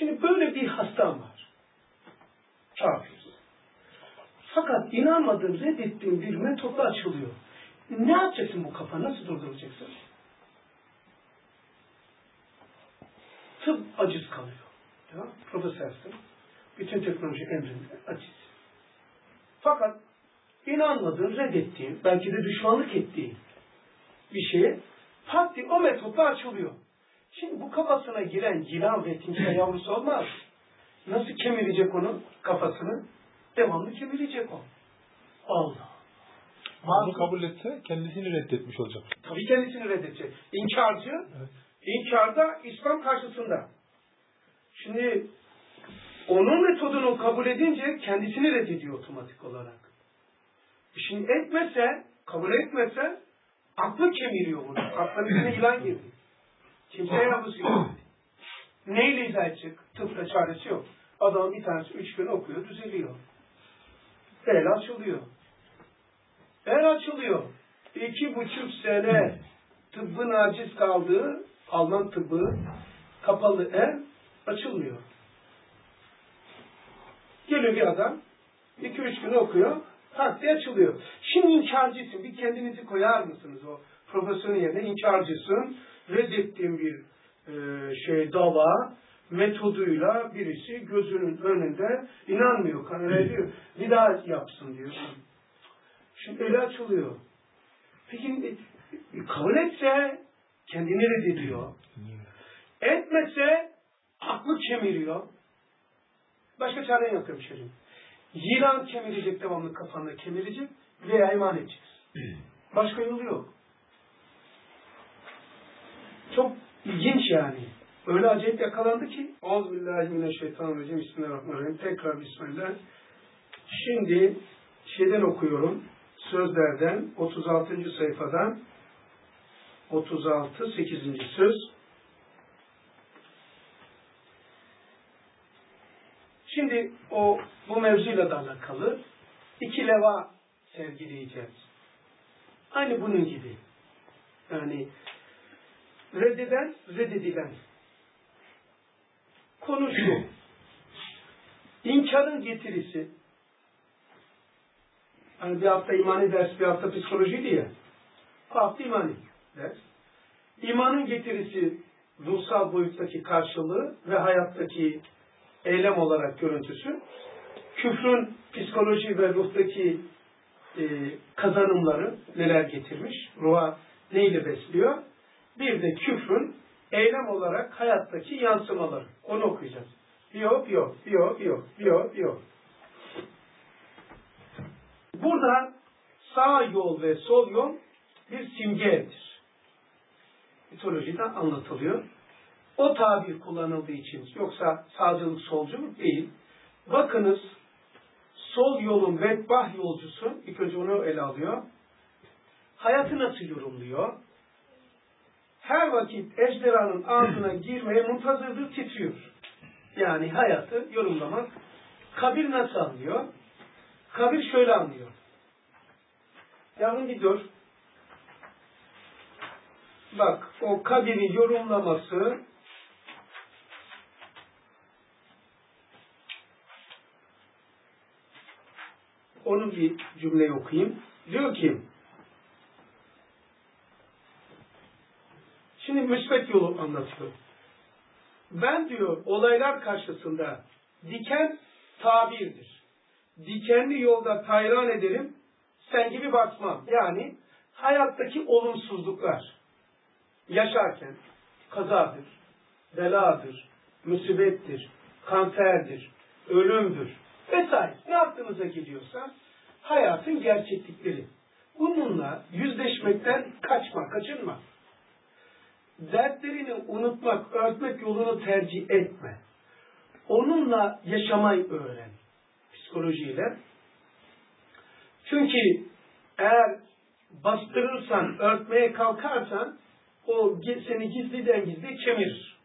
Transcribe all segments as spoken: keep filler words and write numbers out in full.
Şimdi böyle bir hastam var. Kafir. Fakat inanmadığın, reddettiğin bir metotla açılıyor. Ne yapacaksın bu kafa? Nasıl durduracaksın? Tıp aciz kalıyor. Ya, profesörsün. Bütün teknoloji emrinde aciz. Fakat inanmadığın, reddettiğin, belki de düşmanlık ettiğin bir şeye pat diye o metotla açılıyor. Şimdi bu kafasına giren yılan ve timsah yavrusu olmaz. Nasıl kemirecek onun kafasını? Devamlı kemirecek o. Allah. Bunu kabul etse kendisini reddetmiş olacak. Tabii kendisini reddedecek. İnkarcı, evet. İnkarda İslam karşısında. Şimdi onun metodunu kabul edince kendisini reddediyor otomatik olarak. Şimdi etmese, kabul etmese aklı kemiriyor bunu. Aklına bir yılan girdi. Kimse yavrusu yok. Neyle izah edecek? Tıpta çaresi yok. Adam bir tanesi üç gün okuyor, düzeliyor. El açılıyor. El açılıyor. İki buçuk sene tıbbın aciz kaldığı Alman tıbbı kapalı el açılmıyor. Geliyor bir adam, iki üç gün okuyor, tak diye açılıyor. Şimdi inkarcısın, bir kendinizi koyar mısınız o profesörün yerine? İnkarcısın, reddettiğin bir e, şey dava metoduyla birisi gözünün önünde inanmıyor, kanal diyor, bir daha yapsın diyor. Şimdi eli açılıyor. Peki kabul etse kendini reddediyor. Etmese aklı kemiriyor. Başka çare yok hemşerim. Yılan kemirecek, devamlı kafanda kemirecek veya iman edeceksin. Başka yolu yok. Çok ilginç yani. Öyle acayip yakalandı ki. Euzubillahimineşşeytanirracim. Bismillahirrahmanirrahim. Tekrar bismillah. Şimdi şeyden okuyorum. Sözlerden otuz altıncı sayfadan otuz altı sekizinci söz. Şimdi o bu mevzuyla da alakalı iki leva sergileyeceğiz. Aynı bunun gibi. Yani reddeden, reddedilen. Konu şu. İnkarın getirisi. Hani bir hafta imani ders, bir hafta psikolojiydi ya. Bu hafta imani ders. İmanın getirisi ruhsal boyuttaki karşılığı ve hayattaki eylem olarak görüntüsü. Küfrün psikoloji ve ruhtaki e, kazanımları neler getirmiş, ruha neyle besliyor. Bir de küfrün eylem olarak hayattaki yansımaları. Onu okuyacağız. Yok, yok, yok, yok, yok, yok. Burada sağ yol ve sol yol bir simgedir. Mitolojide anlatılıyor. O tabir kullanıldığı için, yoksa sağcılık solculuk değil. Bakınız, sol yolun vedbah yolcusu, ilk önce onu ele alıyor. Hayatı nasıl yorumluyor? Her vakit ejderhanın ağzına girmeye muntazırdır, titriyor. Yani hayatı yorumlamak. Kabir nasıl anlıyor? Kabir şöyle anlıyor. Yavrum bir dur. Bak, o kabiri yorumlaması onun bir cümleyi okuyayım. Diyor ki şimdi müsbet yolu anlatıyor. Ben diyor olaylar karşısında diken tabirdir. Dikenli yolda tayran ederim, sen gibi basmam. Yani hayattaki olumsuzluklar yaşarken kazadır, beladır, musibettir, kanserdir, ölümdür vesaire. Ne aklınıza geliyorsa hayatın gerçeklikleri. Bununla yüzleşmekten kaçma, kaçınma. Dertlerini unutmak, örtmek yolunu tercih etme. Onunla yaşamayı öğren. Psikolojiyle. Çünkü eğer bastırırsan, örtmeye kalkarsan o seni gizliden gizli kemirir.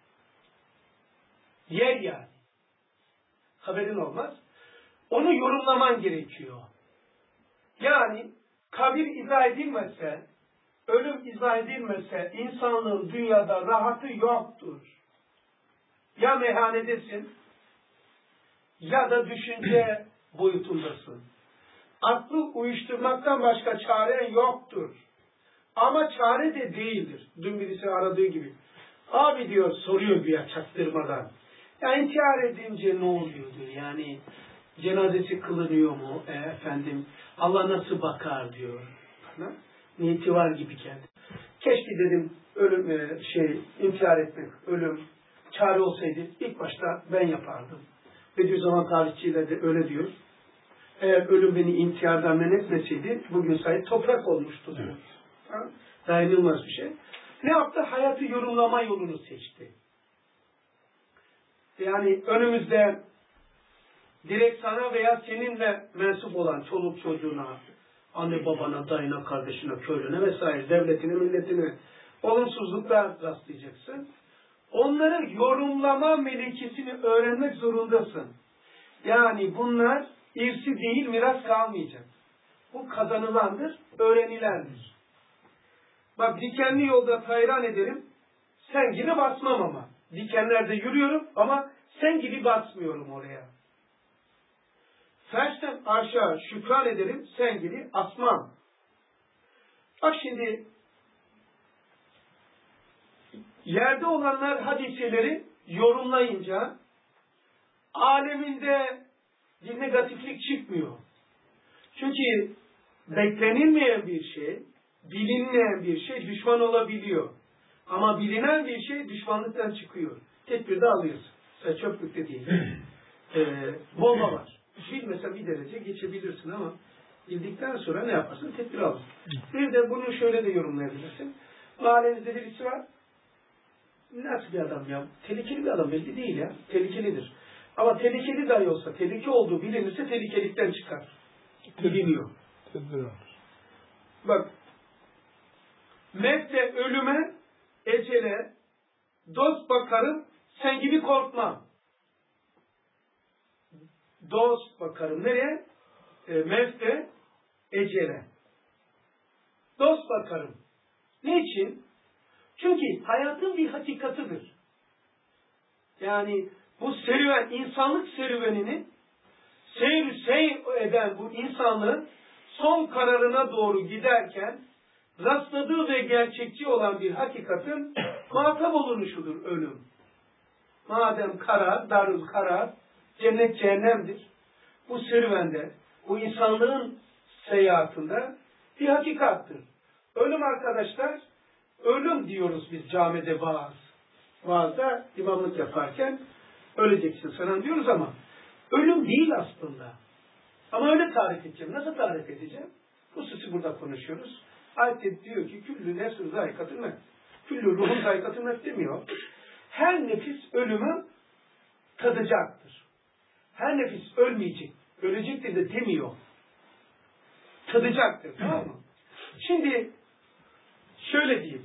Yer yani. Haberin olmaz. Onu yorumlaman gerekiyor. Yani kabir izah edilmezse, ölüm izah edilmezse insanlığın dünyada rahatı yoktur. Ya meyhanedesin ya da düşünce boyutundasın. Aklı uyuşturmaktan başka çaren yoktur. Ama çare de değildir. Dün birisi aradığı gibi. Abi diyor, soruyor güya çaktırmadan. Ya intihar edince ne oluyor diyor. Yani cenazesi kılınıyor mu? E, efendim Allah nasıl bakar diyor. Bana niyeti var gibi geldi. Keşke dedim ölüm e, şey intihar etmek, ölüm çare olsaydı ilk başta ben yapardım. Bediüzzaman tarihçiyle de öyle diyor. Eğer ölüm beni intihardan men etmeseydi bugün sayı toprak olmuştu diyor. Evet. Dayanılmaz bir şey. Ne yaptı? Hayatı yorumlama yolunu seçti. Yani önümüzde direkt sana veya seninle mensup olan çoluk çocuğuna, anne babana, dayına, kardeşine, köylüne vesaire, devletine, milletine olumsuzluklar rastlayacaksın. Onları yorumlama melekesini öğrenmek zorundasın. Yani bunlar irsi değil, miras kalmayacak. Bu kazanılandır, öğrenilendir. Bak dikenli yolda hayran ederim, sen gibi basmam ama. Dikenlerde yürüyorum ama sen gibi basmıyorum oraya. Fersten aşağı şükran ederim, sen gibi asmam. Bak şimdi, yerde olanlar hadiseleri yorumlayınca, aleminde bir negatiflik çıkmıyor. Çünkü beklenilmeyen bir şey, bilinmeyen bir şey düşman olabiliyor. Ama bilinen bir şey düşmanlıktan çıkıyor. Tedbirde alıyorsun. Sen çöplükte değil. ee, bomba var. Bilmesen bir derece geçebilirsin ama bildikten sonra ne yaparsın? Tedbir alırsın. Bir de bunu şöyle de yorumlayabilirsin. Mahallenizde birisi var. Nasıl bir adam ya? Tehlikeli bir adam belli değil ya. Tehlikelidir. Ama tehlikeli dahi olsa, tehlike olduğu bilinirse tehlikelikten çıkar. Biliniyor. Bak, mevte ölüme, ecele, dost bakarım, sen gibi korkmam. Dost bakarım. Nereye? E, mevte, ecele. Dost bakarım. Niçin? Çünkü hayatın bir hakikatıdır. Yani bu serüven, insanlık serüvenini seyir seyir eden bu insanlığın son kararına doğru giderken rastladığı ve gerçekçi olan bir hakikatin muhatap olunuşudur ölüm. Madem karar, darül karar, cennet cehennemdir. Bu serüvende, bu insanlığın seyahatinde bir hakikattır. Ölüm arkadaşlar, ölüm diyoruz biz camide vaaz. Vaazda imamlık yaparken öleceksin sana diyoruz ama ölüm değil aslında. Ama öyle tarif edeceğim. Nasıl tarif edeceğim? Hususi burada konuşuyoruz. Ayet diyor ki küllü nefsün zayikatın mevt. Küllü ruhun zayikatın mevt demiyor. Her nefis ölümü tadacaktır. Her nefis ölmeyecek, ölecektir de demiyor. Tadacaktır. Tamam mı? Şimdi şöyle diyeyim.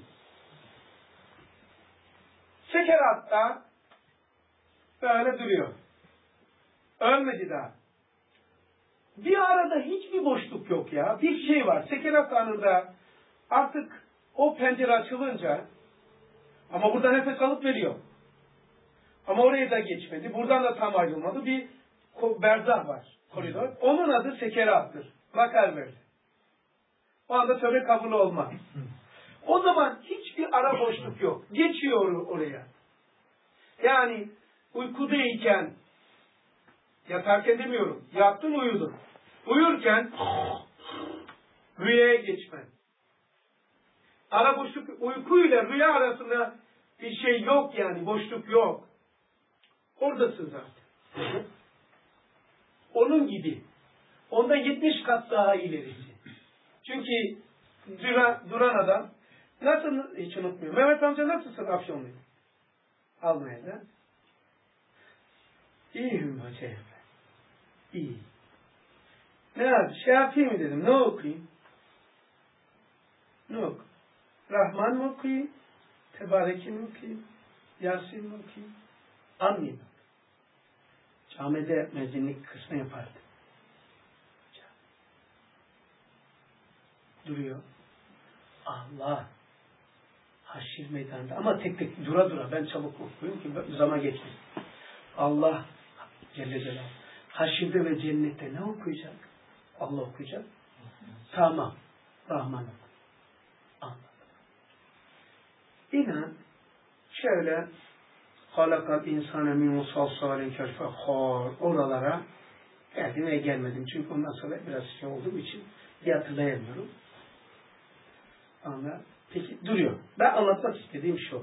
Sekeratta böyle duruyor. Ölmedi daha. Bir arada hiçbir boşluk yok ya. Bir şey var. Sekerat anında artık o pencere açılınca ama burada nefes alıp veriyor. Ama oraya da geçmedi. Buradan da tam ayrılmadı. Bir berzah var. Koridor. Onun adı sekerattır. Makar verdi. O anda tövbe kabul olmaz. O zaman hiçbir ara boşluk yok. Geçiyor oraya. Yani uykudayken yatarken demiyorum. Yattın uyudun. Uyurken rüyaya geçmen. Ara boşluk, uykuyla rüya arasında bir şey yok yani. Boşluk yok. Oradasın zaten. Onun gibi. Ondan yetmiş kat daha ilerisi. Çünkü duran, duran adam nasıl, hiç unutmuyorum. Mehmet amca nasılsın Afyonluyum? Almanya'da. İyiyim hoca. İyi. Ne yapayım? Şey yapayım mı dedim. Ne okuyayım? Ne okuyayım? Rahman mı okuyayım? Tebareki mi okuyayım? Yasin mi okuyayım? Anlayayım. Camide mezinlik kısmı yapardı. Duruyor. Allah. Haşir meydanında. Ama tek tek dura dura. Ben çabuk okuyayım ki zaman geçmesin. Allah Celle Celaluhu haşirde ve cennette ne okuyacak? Allah okuyacak. Tamam. Rahman oku. Anladım. İnan şöyle halakal insane min salsalin kelfehar oralara geldim ve gelmedim. Çünkü ondan sonra biraz şey olduğum için bir hatırlayamıyorum. Ama peki duruyor. Ben anlatmak istediğim şu.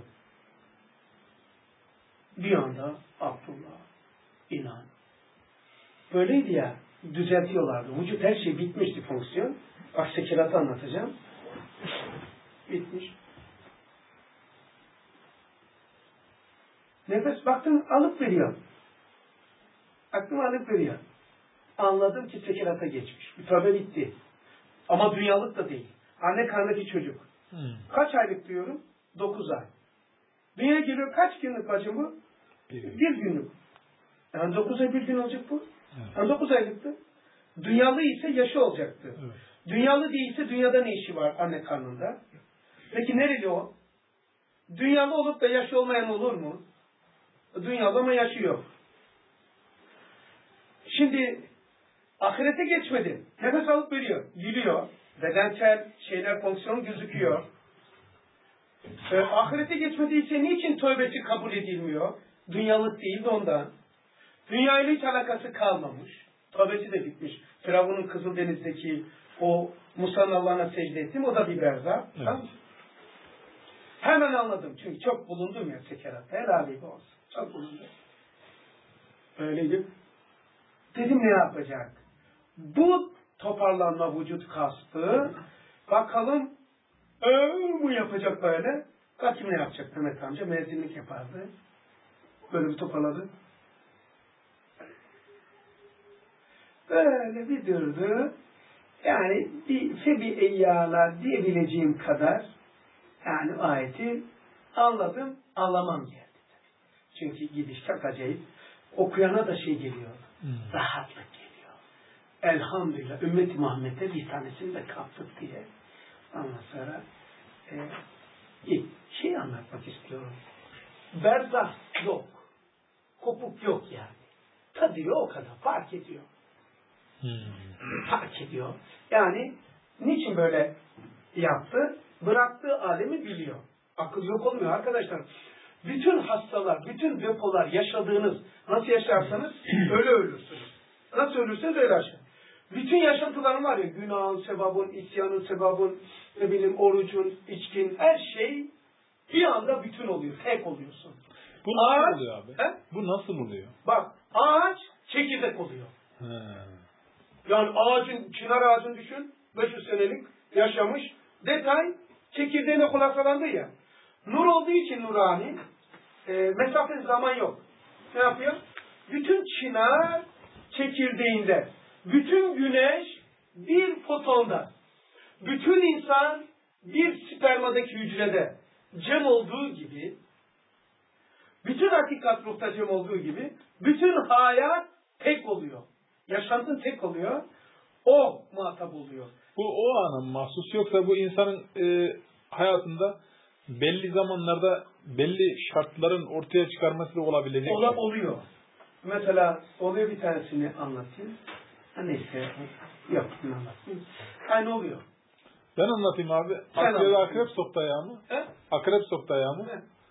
Bir anda Abdullah, inan. Böyleydi ya, düzeltiyorlardı. Vücut her şey bitmişti fonksiyon. Bak sekiratı anlatacağım. Bitmiş. Nefes baktım alıp veriyor. Aklım alıp veriyor. Anladım ki sekerata geçmiş. Bir tövbe bitti. Ama dünyalık da değil. Anne karnındaki çocuk. Hmm. Kaç aylık diyorum? Dokuz ay. Dünyaya geliyor kaç günlük bacım bu? Bir, bir günlük. Yani dokuz ay bir gün olacak bu. Evet. Yani dokuz aylıktı. Dünyalı ise yaşı olacaktı. Evet. Dünyalı değilse dünyada ne işi var anne karnında? Peki nereli o? Dünyalı olup da yaşı olmayan olur mu? Dünyalı ama yaşı yok. Şimdi ahirete geçmedi. Nefes alıp veriyor. Gülüyor. Bedensel şeyler fonksiyonu gözüküyor. Ee, ahirete geçmediyse niçin tövbesi kabul edilmiyor? Dünyalık değil de ondan. Dünyayla hiç alakası kalmamış. Tövbesi de bitmiş. Firavun'un Kızıldeniz'deki o Musa'nın Allah'ına secde ettim. O da bir berza. Evet. Tamam. Hemen anladım. Çünkü çok bulundum ya sekeratta. Helal olsun. Çok bulundum. Öyleydi. Dedim ne yapacak? Bu toparlanma vücut kastı. Bakalım ööö mu yapacak böyle? Kaçım ne yapacak Mehmet amca? Mezunluk yapardı. Böyle bir toparladı. Böyle bir durdu. Yani bir febi eyyâlar diyebileceğim kadar yani ayeti anladım, anlamam geldi. Çünkü gidiş çok acayip. Okuyana da şey geliyor. Hmm. Rahatlık geliyor. Elhamdülillah. Ümmet-i Muhammed'e bir tanesini de kaptık diye. Ondan sonra e, şey anlatmak istiyorum. Berzah yok. Kopuk yok yani. Tadıyor o kadar. Fark ediyor. Hmm. Fark ediyor. Yani niçin böyle yaptı? Bıraktığı alemi biliyor. Akıl yok olmuyor arkadaşlar. Bütün hastalar, bütün depolar yaşadığınız, nasıl yaşarsanız öyle ölürsünüz. Nasıl ölürseniz öyle yaşar. Bütün yaşantıların var ya, günahın, sevabın, isyanın, sevabın, ne bileyim, orucun, içkin, her şey bir anda bütün oluyor, tek oluyorsun. Bu nasıl ağaç, oluyor abi? He? Bu nasıl oluyor? Bak, ağaç çekirdek oluyor. He. Yani ağacın, çınar ağacını düşün, beş yüz senelik yaşamış, detay, çekirdeğine kulaklandı ya. Nur olduğu için nurani, e, mesafe zaman yok. Ne yapıyor? Bütün çınar çekirdeğinde, bütün güneş bir fotonda, bütün insan bir spermadaki hücrede cem olduğu gibi, bütün hakikat ruhta cem olduğu gibi, bütün hayat tek oluyor. Yaşantın tek oluyor. O muhatap oluyor. Bu o ana mahsus, yoksa bu insanın e, hayatında belli zamanlarda belli şartların ortaya çıkarması da olabilecek. Ola, oluyor. Mesela oluyor, bir tanesini anlatayım. Ha, neyse. Yok, bunu anlatayım. Aynı oluyor. Ben anlatayım abi. Akrep, akrep soktu ayağımı. He? Akrep soktu ayağımı.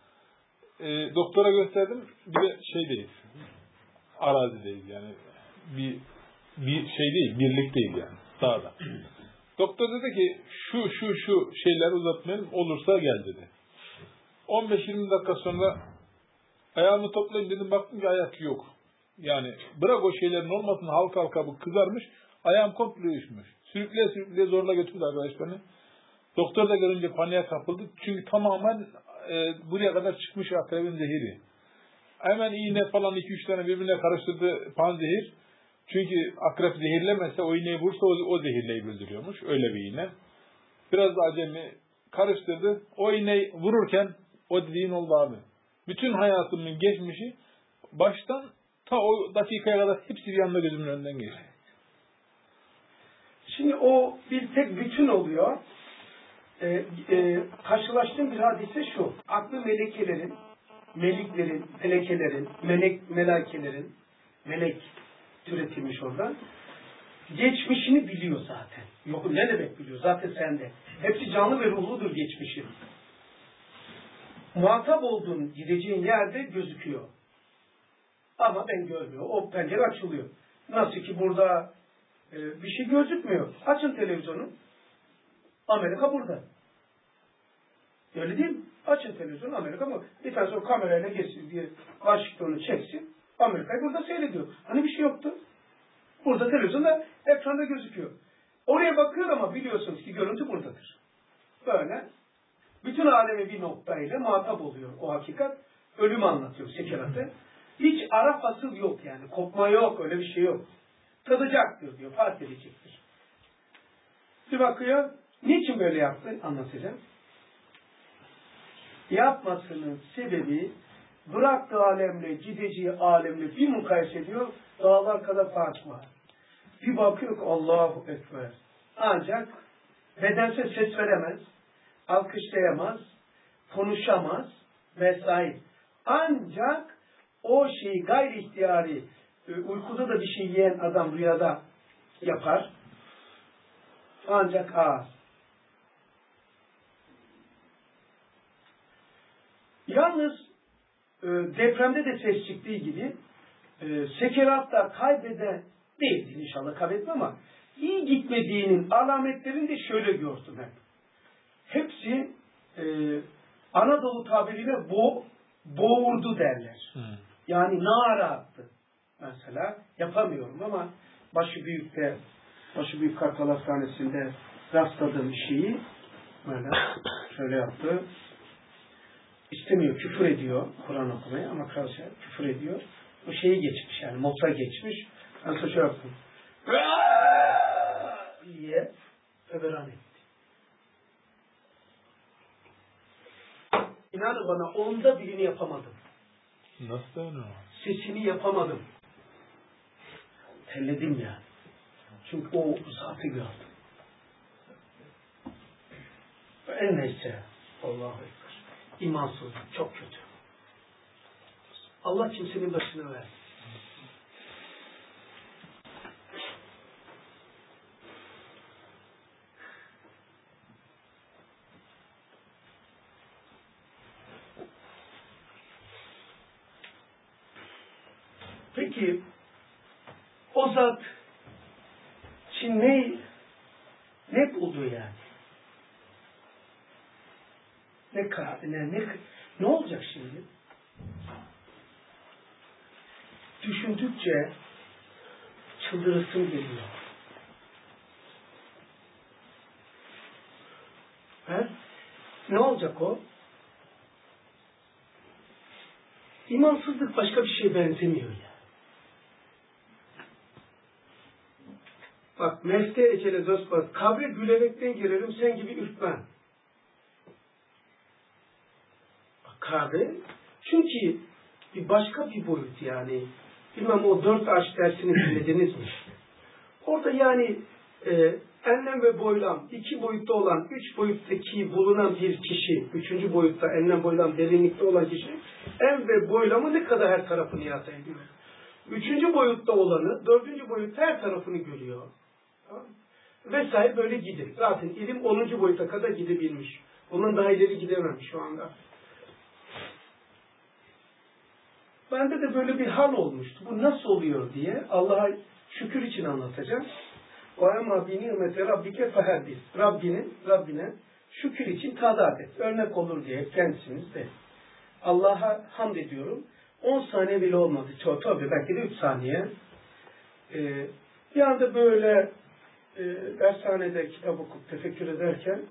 E, doktora gösterdim. Bir de şeydeyiz. Arazideyiz yani. Bir bir şey değil, birlik değil yani. Dağda. Doktor dedi ki şu şu şu şeyleri uzatmayalım, olursa gel dedi. on beş yirmi dakika sonra ayağımı toplayayım dedim, baktım ki ayak yok. Yani bırak o şeylerin olmasını, halka halka bu kızarmış, ayağım komple uyuşmuş. Sürükleye sürükleye zorla götürdü arkadaş beni. Doktor da görünce paniğe kapıldı. Çünkü tamamen e, buraya kadar çıkmış akrebin zehiri. Hemen iğne falan iki üç tane birbirine karıştırdı panzehir. Çünkü akrep zehirlemezse o iğneyi vursa o, o zehirleyi öldürüyormuş. Öyle bir iğne. Biraz da acemi karıştırdı. O iğneyi vururken o dediğin oldu abi. Bütün hayatımın geçmişi baştan ta o dakikaya kadar hepsi bir anda gözümün önünden geçti. Şimdi o bir tek bütün oluyor. e, e, karşılaştığım bir hadise şu. Aklı melekelerin, meliklerin, melekelerin, melek, melekelerin, melek türetilmiş oradan. Geçmişini biliyor zaten. Yok ne demek biliyor? Zaten sende. Hepsi canlı ve ruhludur geçmişin. Muhatap olduğun, gideceğin yerde gözüküyor. Ama ben görmüyor. O pencere açılıyor. Nasıl ki burada e, bir şey gözükmüyor. Açın televizyonu. Amerika burada. Öyle değil mi? Açın televizyonu, Amerika mı? Bir tane sonra kamerayla geçsin diye Washington'u çeksin. Amerika'yı burada seyrediyor. Hani bir şey yoktu. Burada televizyonda ekranda gözüküyor. Oraya bakıyor ama biliyorsunuz ki görüntü buradadır. Böyle. Bütün alemi bir noktayla muhatap oluyor o hakikat. Ölümü anlatıyor sekeratı. Hiç ara fasıl yok yani. Kopma yok, öyle bir şey yok. Tadacaktır diyor, fark edecektir. Bir bakıyor, niçin böyle yaptı anlatacağım. Yapmasının sebebi bıraktığı alemle gideceği alemle bir mukayese ediyor, dağlar kadar fark var. Bir bakıyor ki Allahu Ekber. Ancak bedensel ses veremez, alkışlayamaz, konuşamaz vesaire. Ancak o şeyi gayri ihtiyari, uykuda da bir şey yiyen adam rüyada yapar. Ancak ağır. Yalnız e, depremde de ses çıktığı gibi e, sekeratta kaybeden değildir inşallah kaybetme ama iyi gitmediğinin alametlerini de şöyle gördüm hep. Hepsi e, Anadolu tabiriyle bo, boğurdu derler. Hmm. Yani nara attı. Mesela yapamıyorum ama başı büyükte başı büyük Kartal Hastanesi'nde rastladığım şeyi böyle şöyle yaptı. İstemiyor, küfür ediyor Kur'an okumayı ama karşı küfür ediyor. O şeyi geçmiş yani moda geçmiş. Ben sonra şöyle yaptım. diye feveran etti. İnanın bana onda birini yapamadım. Nasıl öyle? Sesini yapamadım. Telledim yani. Çünkü o zatı gördüm. En neyse. Allahu Ekber. İmansızlık çok kötü. Allah kimsenin başına versin. Peki o zat şimdi ne, ne buldu yani? Ne ne, ne, ne olacak şimdi? Düşündükçe çıldırısım geliyor. He? Ne olacak o? İmansızlık başka bir şeye benzemiyor ya. Bak, meste ecele dost bak, kabre gülerekten girerim, sen gibi ürkmem. Bak, kabre, çünkü bir başka bir boyut yani. Bilmem o dört aç dersini dinlediniz mi? Orada yani e, enlem ve boylam, iki boyutta olan, üç boyuttaki bulunan bir kişi, üçüncü boyutta enlem boylam derinlikte olan kişi, en ve boylamı ne kadar her tarafını yata ediyor. Üçüncü boyutta olanı, dördüncü boyutta her tarafını görüyor. Tamam. Vesaire böyle gidir. Zaten ilim onuncu boyuta kadar gidebilmiş. Ondan daha ileri gidememiş şu anda. Bende de böyle bir hal olmuştu. Bu nasıl oluyor diye Allah'a şükür için anlatacağım. وَاَمَا بِنِعْمَةِ رَبِّكَ فَهَدِّسْ Rabbinin, Rabbine şükür için tadat et. Örnek olur diye kendisiniz de. Allah'a hamd ediyorum. on saniye bile olmadı. Çok tabii belki de üç saniye. Ee, bir anda böyle e, dershanede kitap okup tefekkür ederken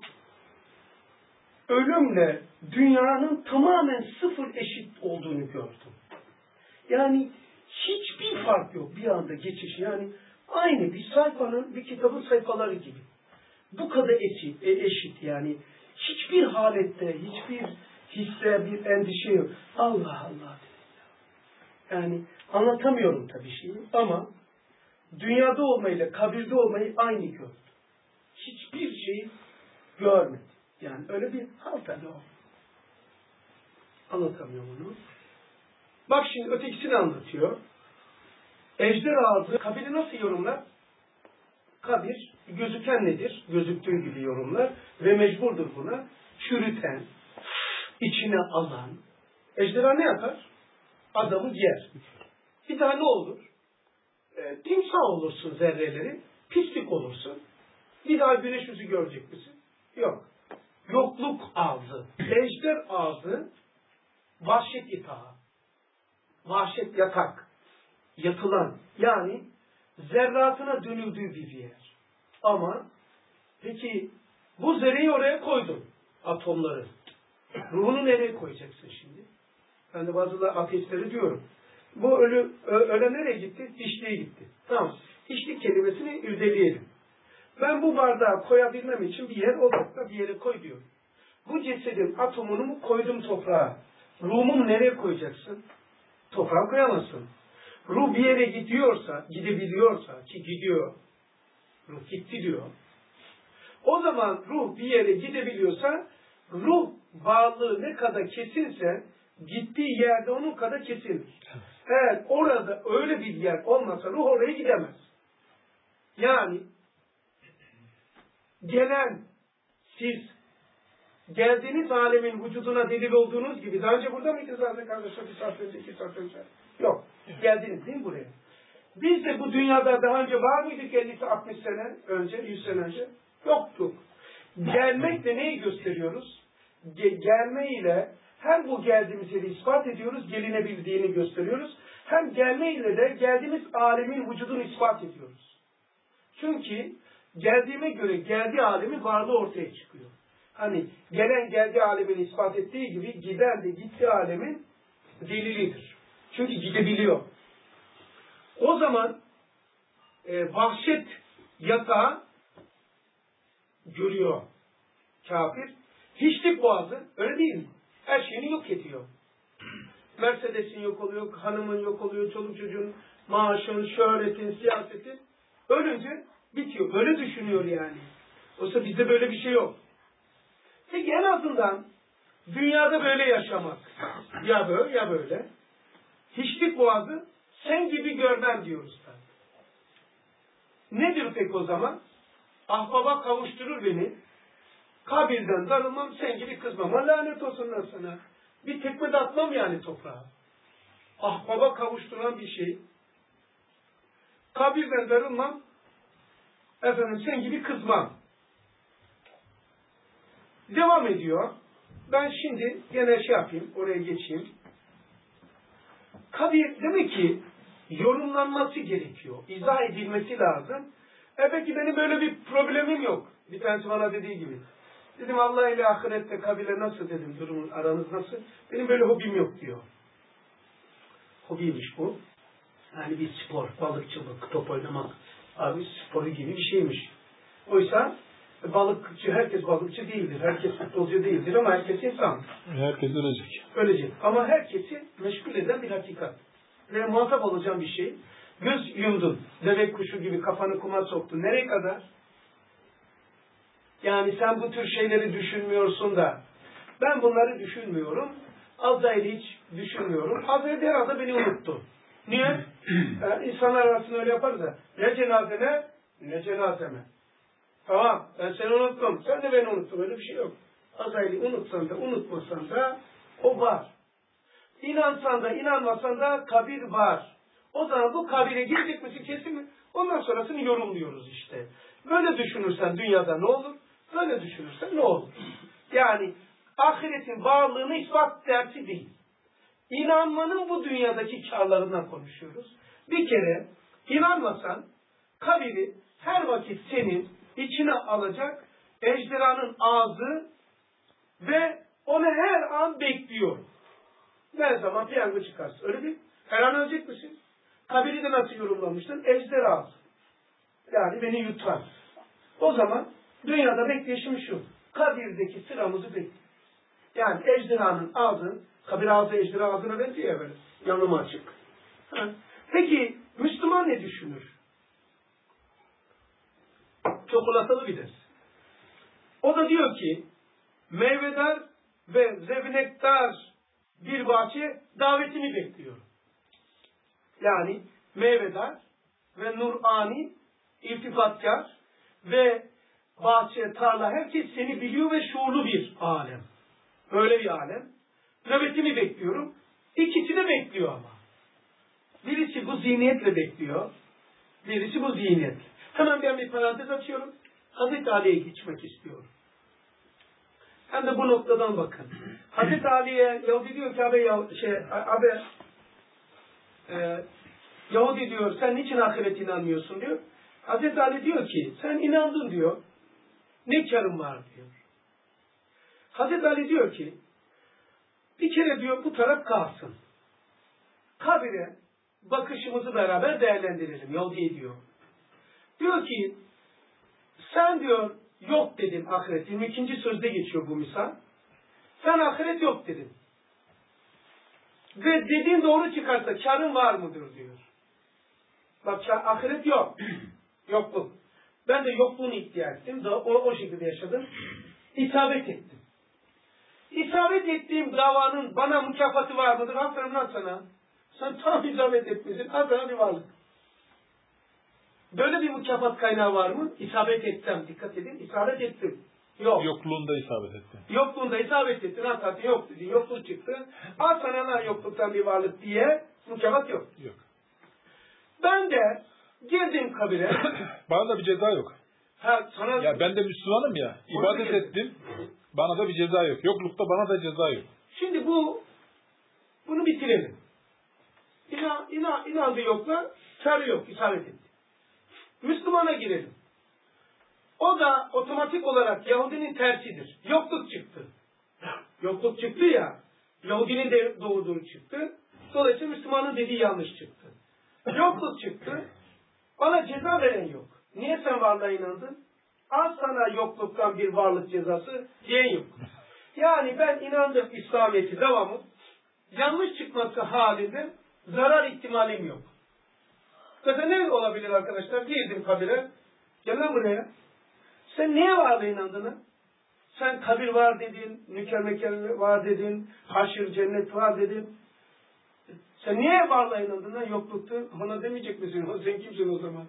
ölümle dünyanın tamamen sıfır eşit olduğunu gördüm. Yani hiçbir fark yok bir anda geçiş. Yani aynı bir sayfanın, bir kitabın sayfaları gibi. Bu kadar eşit, eşit yani. Hiçbir halette, hiçbir hisse, bir endişe yok. Allah Allah. Yani anlatamıyorum tabii şeyi ama dünyada olmayla kabirde olmayı aynı gördüm. Hiçbir şeyi görmedim. Yani öyle bir hal tabii o. Anlatamıyorum onu. Bak şimdi ötekisini anlatıyor. Ejder ağzı kabiri nasıl yorumlar? Kabir gözüken nedir? Gözüktüğü gibi yorumlar ve mecburdur buna. Çürüten, içine alan. Ejderha ne yapar? Adamı yer. Bir daha ne olur? E, timsah olursun zerreleri, pislik olursun. Bir daha güneş yüzü görecek misin? Yok. Yokluk ağzı. Ejder ağzı vahşet yatağı. Vahşet yatak. Yatılan. Yani zerratına dönüldüğü bir yer. Ama peki bu zerreyi oraya koydun. Atomları. Ruhunu nereye koyacaksın şimdi? Ben de bazı ateistleri diyorum. Bu ölü, öle nereye gitti? Dişliğe gitti. Tamam. Dişlik kelimesini irdeleyelim. Ben bu bardağı koyabilmem için bir yer odakta bir yere koy diyorum. Bu cesedin atomunu mu koydum toprağa? Ruhumu nereye koyacaksın? Toprağa koyamazsın. Ruh bir yere gidiyorsa, gidebiliyorsa ki gidiyor. Ruh gitti diyor. O zaman ruh bir yere gidebiliyorsa ruh varlığı ne kadar kesinse gittiği yerde onun kadar kesindir. Eğer orada öyle bir yer olmasa ruh oraya gidemez. Yani gelen siz geldiğiniz alemin vücuduna delil olduğunuz gibi daha önce burada mıydınız zaten kardeşler? Bir saat önce, iki saat önce. Yok. Geldiniz değil mi buraya? Biz de bu dünyada daha önce var mıydık elli altmış sene önce, yüz sene önce? Yoktuk. Gelmekle neyi gösteriyoruz? Ge gelme ile hem bu geldiğimiz yeri ispat ediyoruz, gelinebildiğini gösteriyoruz. Hem gelme ile de geldiğimiz alemin vücudunu ispat ediyoruz. Çünkü geldiğime göre geldiği alemin varlığı ortaya çıkıyor. Hani gelen geldiği alemin ispat ettiği gibi giden de gittiği alemin delilidir. Çünkü gidebiliyor. O zaman e, vahşet yatağı görüyor kafir. Hiçlik boğazı öyle değil mi? Her şeyini yok ediyor. Mercedes'in yok oluyor, hanımın yok oluyor, çoluk çocuğun maaşın, şöhretin, siyasetin. Ölünce bitiyor. Böyle düşünüyor yani. Oysa bizde böyle bir şey yok. Peki en azından dünyada böyle yaşamak. Ya böyle ya böyle. Hiçlik boğazı sen gibi görmem diyoruz da. Nedir peki o zaman? Ahbaba kavuşturur beni. Kabirden darılmam, sen gibi kızmam. Lanet olsun lan sana. Bir tekme de atmam yani toprağa. Ahbaba kavuşturan bir şey. Kabirden darılmam, efendim sen gibi kızmam. Devam ediyor. Ben şimdi gene şey yapayım, oraya geçeyim. Kabir demek ki yorumlanması gerekiyor. İzah edilmesi lazım. E peki benim böyle bir problemim yok. Bir tanesi bana dediği gibi. Dedim Allah ile ahirette kabirle nasıl dedim, durumun aranız nasıl? Benim böyle hobim yok diyor. Hobiymiş bu. Yani bir spor, balıkçılık, top oynamak. Abi sporu gibi bir şeymiş. Oysa balıkçı, herkes balıkçı değildir. Herkes futbolcu değildir ama herkes insan. Herkes ölecek. Ölecek. Ama herkesi meşgul eden bir hakikat. Ve muhatap olacağım bir şey. Göz yumdun. Deve kuşu gibi kafanı kuma soktun. Nereye kadar? Yani sen bu tür şeyleri düşünmüyorsun da ben bunları düşünmüyorum. Azrail'i hiç düşünmüyorum. Azrail bir arada beni unuttu. Niye? Yani insanlar arasında öyle yaparız da ne cenazene ne cenazeme. Tamam ben seni unuttum. Sen de beni unuttun. Öyle bir şey yok. Azrail'i unutsan da unutmasan da o var. İnansan da inanmasan da kabir var. O zaman bu kabire girecek misin kesin mi? Ondan sonrasını yorumluyoruz işte. Böyle düşünürsen dünyada ne olur? Böyle düşünürsen ne olur? Yani ahiretin varlığını ispat dersi değil. İnanmanın bu dünyadaki karlarından konuşuyoruz. Bir kere inanmasan kabiri her vakit senin içine alacak ejderhanın ağzı ve onu her an bekliyor. Ne zaman piyango çıkarsın. Öyle değil. Her an ölecek misin? Kabiri de nasıl yorumlamıştın? Ejderha. Yani beni yutar. O zaman dünyada bekleyişim şu. Kabirdeki sıramızı bekliyoruz. Yani ejderhanın ağzı, kabir ağzı ejderha ağzına benziyor ya böyle. Yanıma açık. Ha. Peki Müslüman ne düşünür? Çikolatalı bir ders. O da diyor ki meyvedar ve zevnektar bir bahçe davetini bekliyor. Yani meyvedar ve nurani, iltifatkar ve bahçe, tarla, herkes seni biliyor ve şuurlu bir alem. Böyle bir alem. Nöbetimi bekliyorum. İkisi de bekliyor ama. Birisi bu zihniyetle bekliyor. Birisi bu zihniyetle. Hemen ben bir parantez açıyorum. Hazreti Ali'ye geçmek istiyorum. Hem de bu noktadan bakın. Hazreti Ali'ye Yahudi diyor ki abi, şey, abi e, Yahudi diyor sen niçin ahirete inanmıyorsun diyor. Hazreti Ali diyor ki sen inandın diyor. Ne karın var diyor. Hazreti Ali diyor ki bir kere diyor bu taraf kalsın. Kabire bakışımızı beraber değerlendirelim. Yahudi diyor. Diyor ki sen diyor yok dedin ahiret. yirmi ikinci sözde geçiyor bu misal. Sen ahiret yok dedin. Ve dediğin doğru çıkarsa karın var mıdır diyor. Bak ahiret yok. Yokluk. Ben de yokluğunu iddia ettim. O, o şekilde yaşadım. İsabet ettim. İsabet ettiğim davanın bana mükafatı var mıdır? Aferin lan sana. Sen tam isabet etmişsin. Al sana bir varlık. Böyle bir mükafat kaynağı var mı? İsabet etsem. Dikkat edin. İsabet ettim. Yok. Yokluğunda isabet ettin. Yokluğunda isabet ettin. Hatta yok dedin. Yokluk çıktı. Al sana lan yokluktan bir varlık diye mükafat yok. Yok. Ben de girdim kabire. Bana da bir ceza yok. Ha, sana... Ya ben de Müslümanım ya. İbadet ettim. Bana da bir ceza yok. Yoklukta bana da ceza yok. Şimdi bu bunu bitirelim. İnan, inan, inandı yokla karı yok. İsabet etti. Müslümana girelim. O da otomatik olarak Yahudinin tersidir. Yokluk çıktı. Yokluk çıktı ya. Yahudinin de doğduğu çıktı. Dolayısıyla Müslümanın dediği yanlış çıktı. Yokluk çıktı. Bana ceza veren yok. Niye sen varlığa inandın? Al sana yokluktan bir varlık cezası diyen yok. Yani ben inandım İslamiyet'i devamı. Yanlış çıkması halinde zarar ihtimalim yok. Mesela ne olabilir arkadaşlar? Girdim kabire. Gel lan buraya. Sen niye varlığa inandın? Sen kabir var dedin, mükemmel var dedin, haşir, cennet var dedin. Sen niye varlığa inandın lan? Yokluktu. Bana demeyecek misin? Sen kimsin o zaman?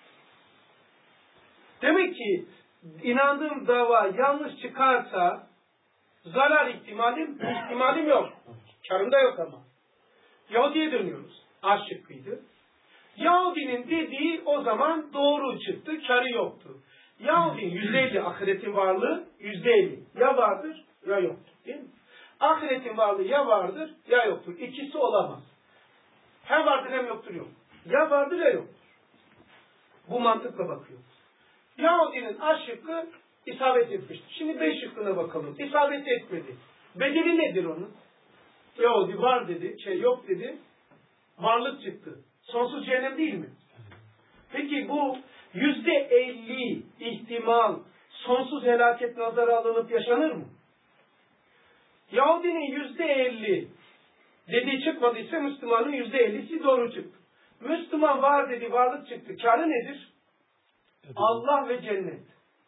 Demek ki inandığım dava yanlış çıkarsa zarar ihtimalim, ihtimalim yok. Karımda yok ama. Yahudi'ye dönüyoruz. A şıkkıydı. Yahudinin dediği o zaman doğru çıktı, karı yoktu. Yahudinin yüzde elli ahiretin varlığı, yüzde elli ya vardır ya yoktur. Değil mi? Ahiretin varlığı ya vardır ya yoktur. İkisi olamaz. Hem vardır hem yoktur yok. Ya vardır ya yoktur. Bu mantıkla bakıyoruz. Yahudinin A şıkkı isabet etmiştir. Şimdi B şıkkına bakalım. İsabet etmedi. Bedeli nedir onun? Yahudi var dedi, şey yok dedi. Varlık çıktı. Sonsuz cehennem değil mi? Peki bu yüzde elli ihtimal sonsuz helaket nazara alınıp yaşanır mı? Yahudinin yüzde elli dediği çıkmadıysa Müslümanın yüzde ellisi doğru çıktı. Müslüman var dedi, varlık çıktı. Kârı nedir? Evet. Allah ve cennet.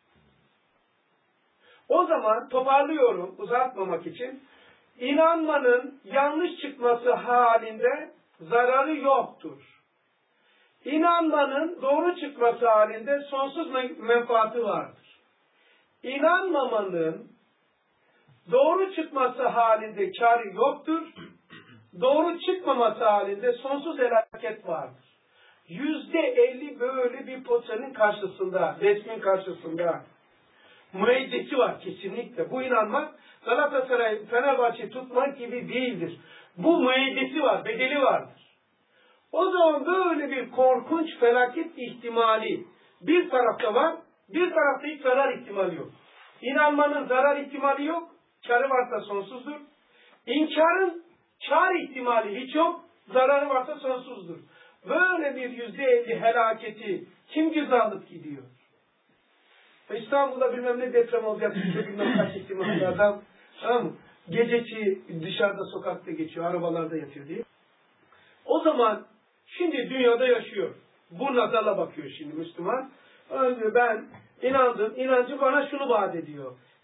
O zaman toparlıyorum uzatmamak için. İnanmanın yanlış çıkması halinde zararı yoktur. İnanmanın doğru çıkması halinde sonsuz menfaati vardır. İnanmamanın doğru çıkması halinde kârı yoktur. Doğru çıkmaması halinde sonsuz felaket vardır. Yüzde elli böyle bir potanın karşısında, resmin karşısında müeyyidesi var kesinlikle. Bu inanmak Galatasaray, Fenerbahçe tutmak gibi değildir. Bu müeyyidesi var, bedeli vardır. O zaman böyle bir korkunç felaket ihtimali bir tarafta var, bir tarafta hiç zarar ihtimali yok. İnanmanın zarar ihtimali yok, kârı varsa sonsuzdur. İnkarın kâr ihtimali hiç yok, zararı varsa sonsuzdur. Böyle bir yüzde elli helaketi kim göz alıp gidiyor? İstanbul'da bilmem ne deprem olacak, işte bilmem kaç ihtimalle adam, tamam mı? Gececi dışarıda sokakta geçiyor, arabalarda yatıyor diye. O zaman şimdi dünyada yaşıyor. Bu nazarla bakıyor şimdi Müslüman. Önce ben inandım, inancı bana şunu vaat ediyor.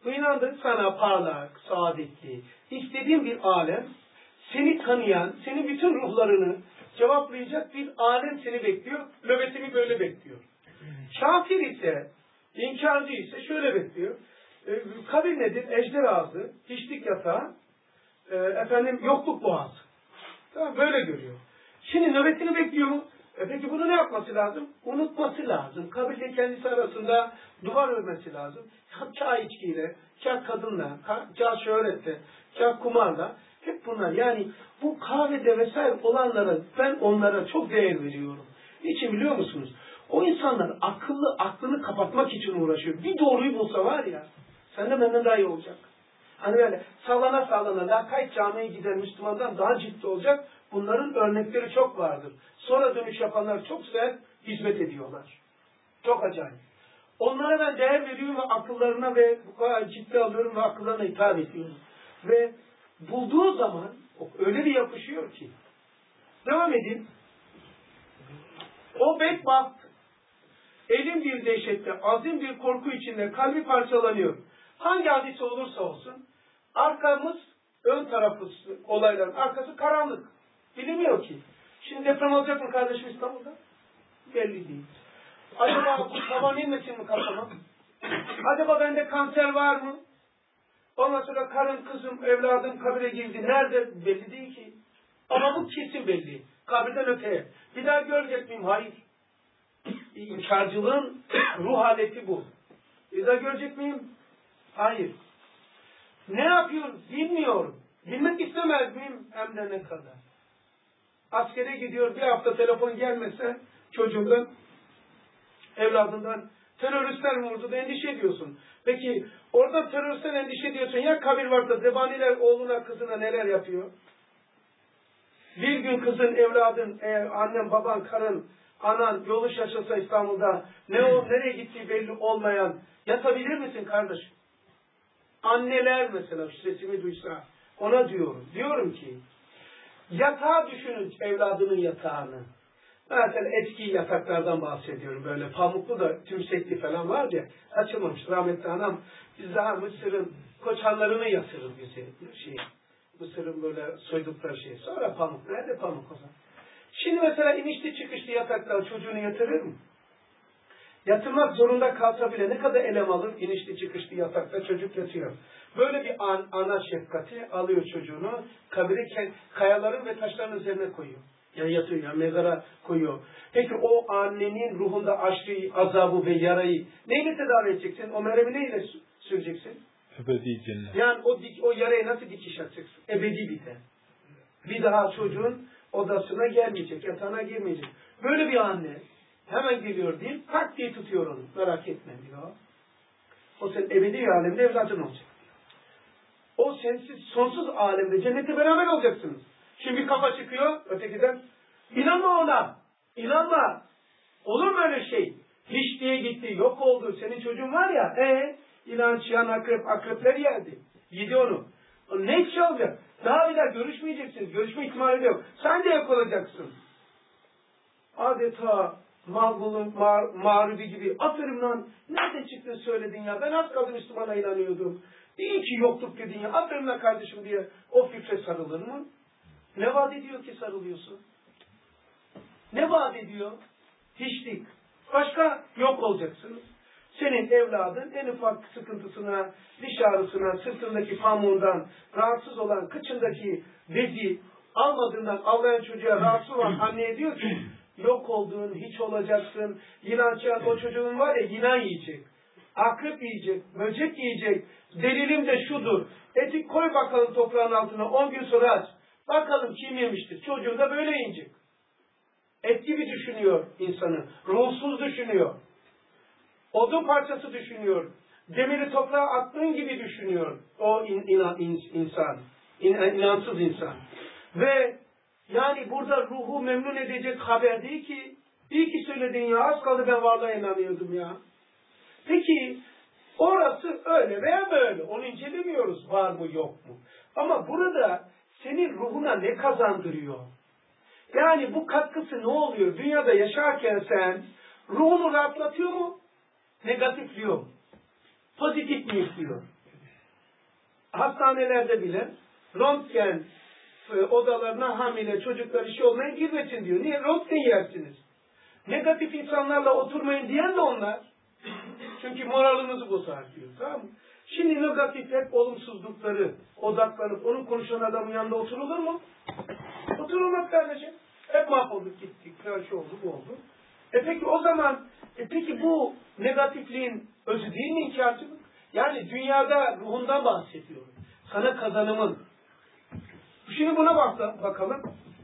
Bu inandığın sana parlak, saadetli, istediğin bir alem, seni tanıyan, senin bütün ruhlarını cevaplayacak bir alem seni bekliyor. Nöbetini böyle bekliyor. Kafir ise, inkarcı ise şöyle bekliyor. E, kabir nedir? Ejder ağzı, hiçlik yatağı, e, efendim yokluk boğazı. Tamam, böyle görüyor. Şimdi nöbetini bekliyor mu? E peki bunu ne yapması lazım? Unutması lazım. Kabirle kendisi arasında duvar örmesi lazım. Kâh içkiyle, kâh kadınla, kâh şöhretle, kâh kumarla. Hep bunlar. Yani bu kahvede vesaire olanlara, ben onlara çok değer veriyorum. Niçin biliyor musunuz? O insanlar akıllı, aklını kapatmak için uğraşıyor. Bir doğruyu bulsa var ya, senden benden daha iyi olacak. Hani böyle sallana sallana, lakayt camiye giden Müslümandan daha ciddi olacak. Bunların örnekleri çok vardır. Sonra dönüş yapanlar çok sert hizmet ediyorlar. Çok acayip. Onlara ben değer veriyorum ve akıllarına ve bu kadar ciddi alıyorum ve akıllarına hitap ediyorum. Ve bulduğu zaman öyle bir yapışıyor ki. Devam edeyim. O bedbaht elin bir dehşette, azim bir korku içinde kalbi parçalanıyor. Hangi hadise olursa olsun arkamız, ön tarafı olayların arkası karanlık. Bilinmiyor ki. Şimdi deprem olacak mı kardeşim İstanbul'da? Belli değil. Acaba bu tavan inmesin mi kafama? Acaba bende kanser var mı? Ondan sonra karım, kızım, evladım kabire girdi. Nerede? Belli değil ki. Ama bu kesin belli. Kabirden öteye. Bir daha görecek miyim? Hayır. İnkarcılığın ruh haleti bu. Bir daha görecek miyim? Hayır. Ne yapıyorum? Bilmiyorum. Bilmek istemez miyim? Hem de ne kadar. Askere gidiyor, bir hafta telefon gelmese çocuğundan, evladından teröristler mi vurdu da endişe ediyorsun. Peki orada teröristten endişe ediyorsun. Ya kabir varsa zebaniler oğluna kızına neler yapıyor? Bir gün kızın, evladın, e, annen, baban, karın, anan yolu şaşırsa İstanbul'da ne o, nereye gittiği belli olmayan yatabilir misin kardeşim? Anneler mesela şu sesimi duysa ona diyorum. Diyorum ki yatağı düşünün, evladının yatağını. Zaten eski yataklardan bahsediyorum. Böyle pamuklu da tümsekli falan var ya, açılmamış. Rahmetli anam biz daha Mısır'ın koçanlarını yatırır bize. Şey, Mısır'ın böyle soydukları şey. Sonra pamuk. Nerede pamuk o zaman? Şimdi mesela inişli çıkışlı yataklar çocuğunu yatırır mı? Yatırmak zorunda kalsa bile ne kadar elem alır inişli çıkışlı yatakta çocuk yatıyor. Böyle bir an, ana şefkati alıyor çocuğunu, kabire kayaların ve taşların üzerine koyuyor. Yani yatıyor, yani mezara koyuyor. Peki o annenin ruhunda açtığı azabı ve yarayı neyle tedavi edeceksin? O meremi neyle süreceksin? Ebedi cennet. Yani o, o yaraya nasıl dikiş atacaksın? Ebedi biter. Bir daha çocuğun odasına gelmeyecek, yatağına girmeyecek. Böyle bir anne hemen geliyor değil, tak diye tutuyor onu. Merak etme diyor. O senin ebedi alemde evlatın olacak. O sensiz, sonsuz alemde cennete beraber olacaksınız. Şimdi bir kafa çıkıyor, ötekiden İnanma ona, inanma. Olur mu öyle şey? Hiç diye gitti, yok oldu. Senin çocuğun var ya, e İnanç yan akrep, akrepler yerdi. Yedi onu. Ne iş olacak? Daha bir daha görüşmeyeceksiniz. Görüşme ihtimali yok. Sen de yok olacaksın. Adeta mağlubun, mağ, mağrubi gibi. Aferin lan. Nerede çıktın söyledin ya? Ben az kaldı Müslümana inanıyordum. İyi ki yokluk dedin ya. Aferin lan kardeşim diye o fikre sarılır mı? Ne vaat ediyor ki sarılıyorsun? Ne vaat ediyor? Hiçlik. Başka yok olacaksınız. Senin evladın en ufak sıkıntısına, diş ağrısına, sırtındaki pamuğundan rahatsız olan, kıçındaki bezi almadığından ağlayan çocuğa rahatsız olan anneye diyor ki yok olduğun, hiç olacaksın. Yılan çiyan o çocuğun var ya yılan yiyecek. Akrep yiyecek, böcek yiyecek. Delilim de şudur. Eti koy bakalım toprağın altına on gün sonra aç. Bakalım kim yemiştir. Çocuğun da böyle yiyecek. Et gibi düşünüyor insanı. Ruhsuz düşünüyor. Odun parçası düşünüyor. Demiri toprağa attığın gibi düşünüyor. O in, in, in, insan. İn, inansız insan. Ve yani burada ruhu memnun edecek haber değil ki. İyi ki söyledin ya. Az kaldı ben varlığa inanıyordum ya. Peki orası öyle veya böyle. Onu incelemiyoruz. Var mı yok mu? Ama burada senin ruhuna ne kazandırıyor? Yani bu katkısı ne oluyor? Dünyada yaşarken sen ruhunu rahatlatıyor mu? Negatifliyor mu? Pozitif mi yüklüyor? hastanelerde bile röntgen e, odalarına hamile çocuklar işi olmaya girmesin diyor. Niye? Röntgen yersiniz. Negatif insanlarla oturmayın diyen de onlar. Çünkü moralinizi bozar diyor. Tamam mı? Şimdi negatif hep olumsuzlukları odaklanıp onun konuşan adamın yanında oturulur mu? Oturulmaz kardeşim. Hep mahvolduk gittik. Şu oldu bu oldu. E peki o zaman e peki bu negatifliğin özü değil mi inkarcılık? Yani dünyada ruhundan bahsediyorum. Sana kazanımın. Şimdi buna bak bakalım.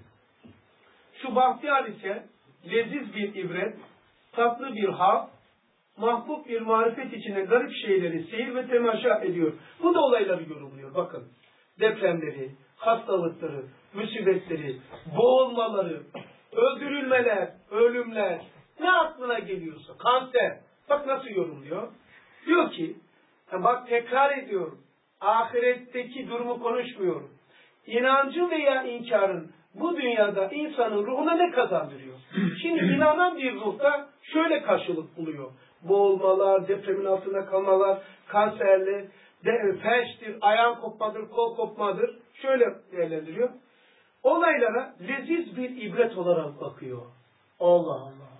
Şu bahtiyar ise leziz bir ibret, tatlı bir hal, mahbub bir marifet içine garip şeyleri seyir ve temaşa ediyor. Bu da olayları yorumluyor. Bakın. Depremleri, hastalıkları, musibetleri, boğulmaları, öldürülmeler, ölümler, ne aklına geliyorsa, kanser. Bak nasıl yorumluyor. Diyor ki, bak tekrar ediyorum, ahiretteki durumu konuşmuyorum. İnancın veya inkarın bu dünyada insanın ruhuna ne kazandırıyor? Şimdi inanan bir ruhta şöyle karşılık buluyor. Boğulmalar, depremin altında kalmalar, kanserli, de, felçtir, ayağın kopmadır, kol kopmadır. Şöyle değerlendiriyor. Olaylara leziz bir ibret olarak bakıyor. Allah Allah.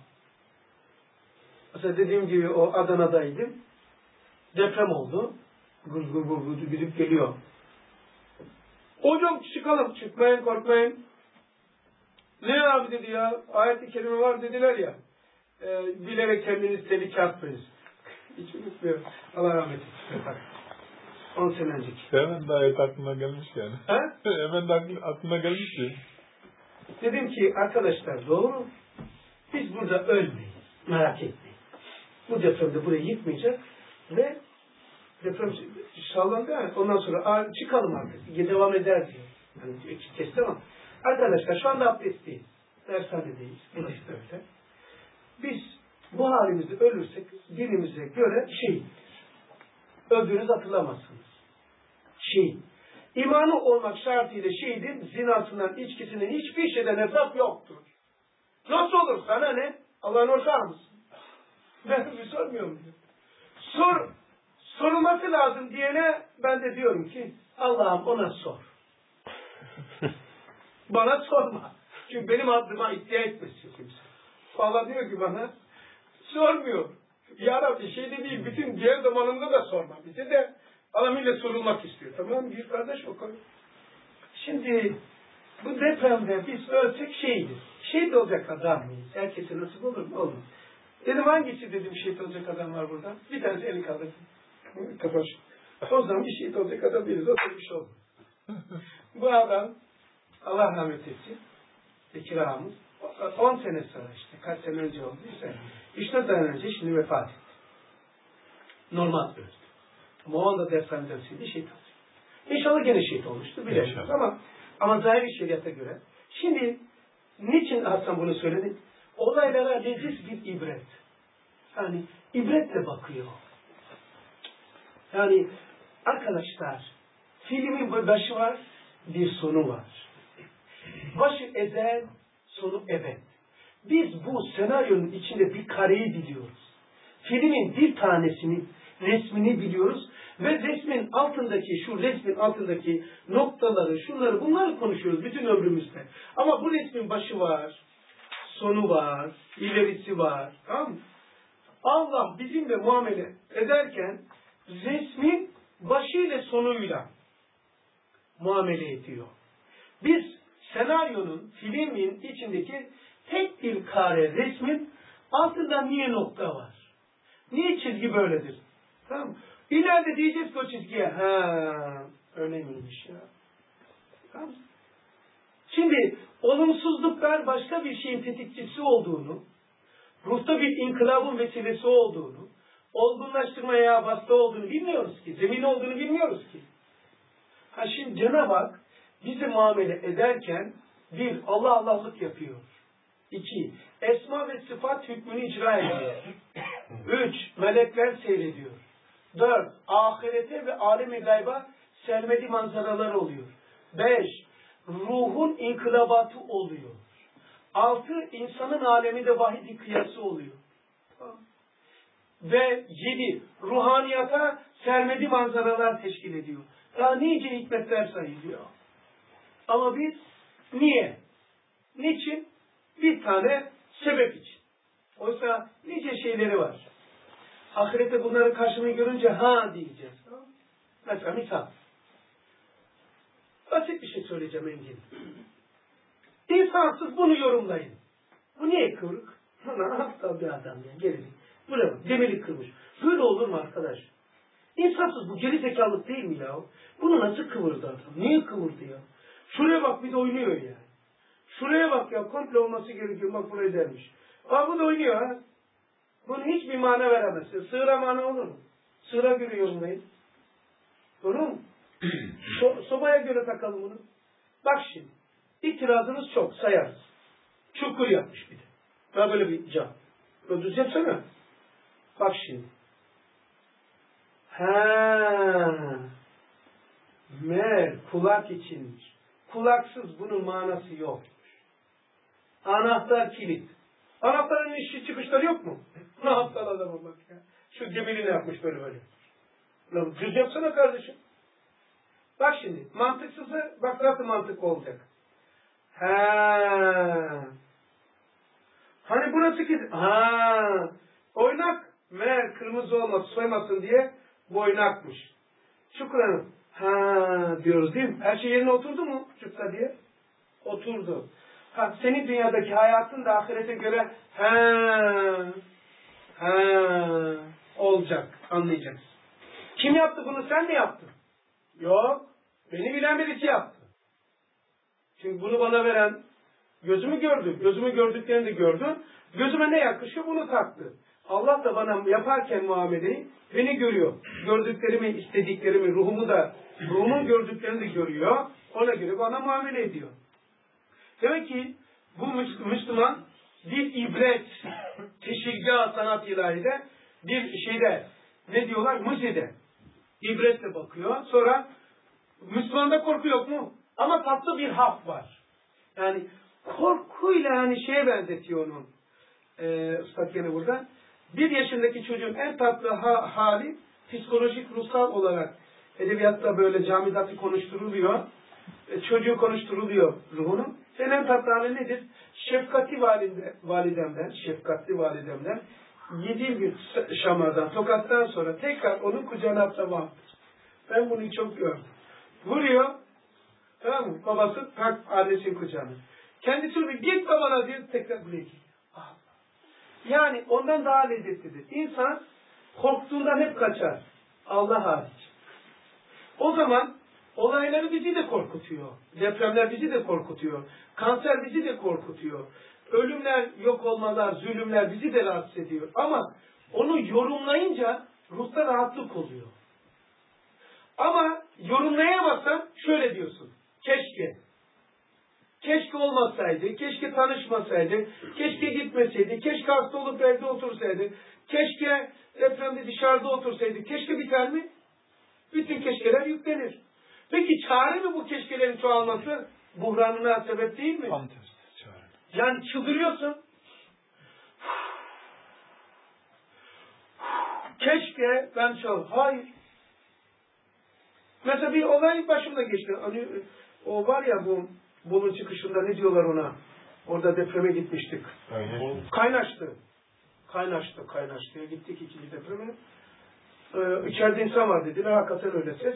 Mesela dediğim gibi o Adana'daydım. Deprem oldu. Gır gır gır gır gidip geliyor. Hocam çıkalım. Çıkmayın, korkmayın. Ne abi dedi ya? Ayet-i kerime var dediler ya. E, bilerek kendiniz tehlike atmayız. Hiç unutmuyorum. Allah rahmet eylesin. on sene önceki. Hemen de ayet aklına gelmiş yani. He? Hemen de aklına gelmiş ki. Dedim ki arkadaşlar doğru. Biz burada ölmeyiz. Merak etmeyin. Bu depremde burayı yıkmayacak ve deprem sağlandı yani. Ondan sonra çıkalım artık. Devam eder diyor. Yani kestim ama. Arkadaşlar şu anda abdestteyiz. Dershanedeyiz. Burası da öyle. Biz bu halimizde ölürsek dinimize göre şey öldüğünüz hatırlamazsınız. Şey. İmanı olmak şartıyla şehidin zinasından, içkisinden hiçbir şeyden hesap yoktur. Nasıl olur? Sana ne? Allah'ın ortağı mısın? Ben bir sormuyorum diyor. Sor, sorulması lazım diyene ben de diyorum ki Allah'ım ona sor. Bana sorma. Çünkü benim adlıma iddia etmesin kimse. Allah diyor ki bana sormuyor. Ya Rabbi şey de değil, bütün diğer zamanında da sorma. Bize de alamıyla sorulmak istiyor. Tamam mı? Bir kardeş o konu. Şimdi bu depremde biz ölsek şehitiz. Şehit olacak adam mıyız? Herkese nasip olur mu? Olmaz. Dedim hangisi dedim şehit olacak adam var burada? Bir tanesi eli kaldırsın. Kapaş. O zaman bir şehit olacak adam değiliz. O da bir şey olmaz. Bu adam Allah rahmet etsin. Bekir ağamız. on sene sonra işte. Kaç sene önce olduysa. üç dört sene önce şimdi vefat etti. Normal öldü. Ama o anda depremden şimdi şehit olacak. İnşallah gene şehit olmuştur. Bilemiyoruz ama ama zahiri şeriata göre. Şimdi niçin Hasan bunu söyledi? Olaylara leziz bir ibret. Yani ibretle bakıyor. Yani arkadaşlar filmin bir başı var, bir sonu var. Başı ezel, sonu ebed. Biz bu senaryonun içinde bir kareyi biliyoruz. Filmin bir tanesini, resmini biliyoruz ve resmin altındaki, şu resmin altındaki noktaları, şunları, bunları konuşuyoruz bütün ömrümüzde. Ama bu resmin başı var, sonu var, ilerisi var. Tamam mı? Allah bizimle muamele ederken resmin başıyla sonuyla muamele ediyor. Biz senaryonun, filmin içindeki tek bir kare resmin altında niye nokta var? Niye çizgi böyledir? Tamam mı? İleride diyeceğiz ki o çizgiye, ha önemliymiş ya. Tamam mı? Şimdi olumsuzluklar başka bir şeyin tetikçisi olduğunu, ruhta bir inkılabın vesilesi olduğunu, olgunlaştırmaya bastı olduğunu bilmiyoruz ki. Zemin olduğunu bilmiyoruz ki. Ha şimdi Cenab-ı Hak bizi muamele ederken bir, Allah Allah'lık yapıyor. İki, esma ve sıfat hükmünü icra ediyor. Üç, melekler seyrediyor. Dört, ahirete ve alem-i gayba sermedi manzaralar oluyor. Beş, ruhun inkılabatı oluyor. Altı, insanın aleminde vahid-i kıyası oluyor. Ve yedi, ruhaniyata sermedi manzaralar teşkil ediyor. Daha nice hikmetler sayılıyor. Ama biz niye? Niçin? Bir tane sebep için. Oysa nice şeyleri var. Ahirette bunların karşılığını görünce ha diyeceğiz. Mesela misal. Basit bir şey söyleyeceğim Engin. İnsansız bunu yorumlayın. Bu niye kıvrık? Buna hasta bir adam ya. Gerilik. Buraya bak. Demiri kırmış. Böyle olur mu arkadaş? İnsansız bu geri zekalık değil mi ya? Bunu nasıl kıvırdı adam? Niye kıvırdı ya? Şuraya bak bir de oynuyor yani. Şuraya bak ya. Komple olması gerekiyor. Bak buraya dermiş. Aa bu da oynuyor ha. Bunun hiçbir mana veremezsin. Sığıra mana olur mu? Sığıra göre yorumlayın. Doğru mu? So sobaya göre takalım bunu. Bak şimdi. İtirazınız çok. Sayarız. Çukur yapmış bir de. Daha böyle bir cam. Ödüz yapsana. Bak şimdi. Ha, mer kulak içinmiş. Kulaksız bunun manası yok. Anahtar kilit. Anahtarın işi çıkışları yok mu? Ne aptal adama bak ya. Şu gemini yapmış böyle böyle. Lan düz yapsana kardeşim. Bak şimdi mantıksızı bak nasıl mantıklı olacak. Ha. Hani burası ki ha. Oynak mer kırmızı olmasın soymasın diye boynakmış. Şu Kur'an'ın ha diyoruz değil mi? Her şey yerine oturdu mu? Çıksa diye. Oturdu. Ha, senin dünyadaki hayatın da ahirete göre ha ha olacak. Anlayacaksın. Kim yaptı bunu? Sen mi yaptın? Yok. Beni bilen birisi yaptı. Çünkü bunu bana veren gözümü gördü. Gözümü gördüklerini de gördü. Gözüme ne yakışıyor? Bunu taktı. Allah da bana yaparken muameleyi beni görüyor. Gördüklerimi, istediklerimi, ruhumu da, ruhumun gördüklerini de görüyor. Ona göre bana muamele ediyor. Demek ki bu Müslüman bir ibret, teşhirgâh sanat ilahide bir şeyde, ne diyorlar? Müzede. İbretle bakıyor. Sonra Müslümanda korku yok mu? Ama tatlı bir haf var. Yani korkuyla hani şeye benzetiyor onu. Ee, Üstad gene burada. Bir yaşındaki çocuğun en tatlı ha hali psikolojik, ruhsal olarak edebiyatta böyle camidatı konuşturuluyor. E, çocuğu konuşturuluyor ruhunu. Senin en tatlı hali nedir? Şefkatli valide, validemden, şefkatli validemden yediğim bir şamardan, tokattan sonra tekrar onun kucağına atlamam. Ben bunu çok gördüm. Vuruyor. Tamam mı? Babası tak annesinin kucağına. Kendisi diyor git babana diyor tekrar buraya geliyor. Yani ondan daha lezzetlidir. İnsan korktuğundan hep kaçar. Allah hariç. O zaman olayları bizi de korkutuyor. Depremler bizi de korkutuyor. Kanser bizi de korkutuyor. Ölümler, yok olmalar, zulümler bizi de rahatsız ediyor. Ama onu yorumlayınca ruhta rahatlık oluyor. Ama yorumlayamazsan şöyle diyorsun. Keşke. Keşke olmasaydı, keşke tanışmasaydı, keşke gitmeseydi, keşke hasta olup evde otursaydı, keşke depremde dışarıda otursaydı, keşke biter mi? Bütün keşkeler yüklenir. Peki çare mi bu keşkelerin çoğalması? Buhranına sebep değil mi? Tam tersi çare. Yani çıldırıyorsun. Keşke ben çal. Hayır. Mesela bir olay başımda geçti. Hani o var ya bu Bolu'nun çıkışında ne diyorlar ona? Orada depreme gitmiştik. Aynen. Kaynaştı. Kaynaştı, kaynaştıya gittik ikinci depreme. Ee, içeride insan var dediler. Hakikaten öyle ses.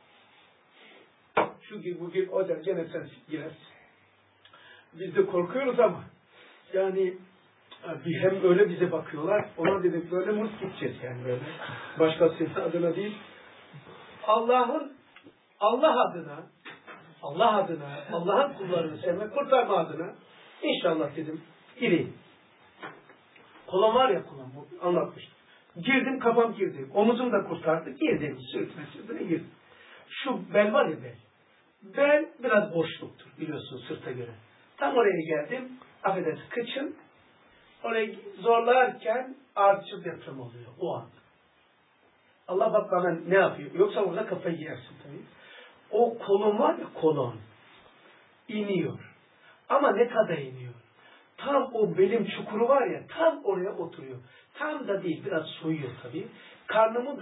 Şu gibi bu gibi o der. Gene sen girersin. Biz de korkuyoruz ama yani bir hem öyle bize bakıyorlar. Ona dedik böyle mutlu gideceğiz yani böyle. Başkasının adına değil. Allah'ın Allah adına Allah adına, Allah'ın kullarını sevmek, kurtarma adına inşallah dedim, gireyim. Kolam var ya kolam, bu anlatmıştım. Girdim, kafam girdi. Omuzum da kurtardı, girdim, sırtına sırtına girdim. Şu bel var ya bel. Bel biraz boşluktur, biliyorsun sırta göre. Tam oraya geldim, affedersin, kıçım, orayı zorlarken artçıl deprem oluyor o an. Allah bak bana ne yapıyor? Yoksa orada kafayı yersin tabii. O kolon var ya kolon iniyor. Ama ne kadar iniyor? Tam o belim çukuru var ya tam oraya oturuyor. Tam da değil biraz soyuyor tabii. Karnımı da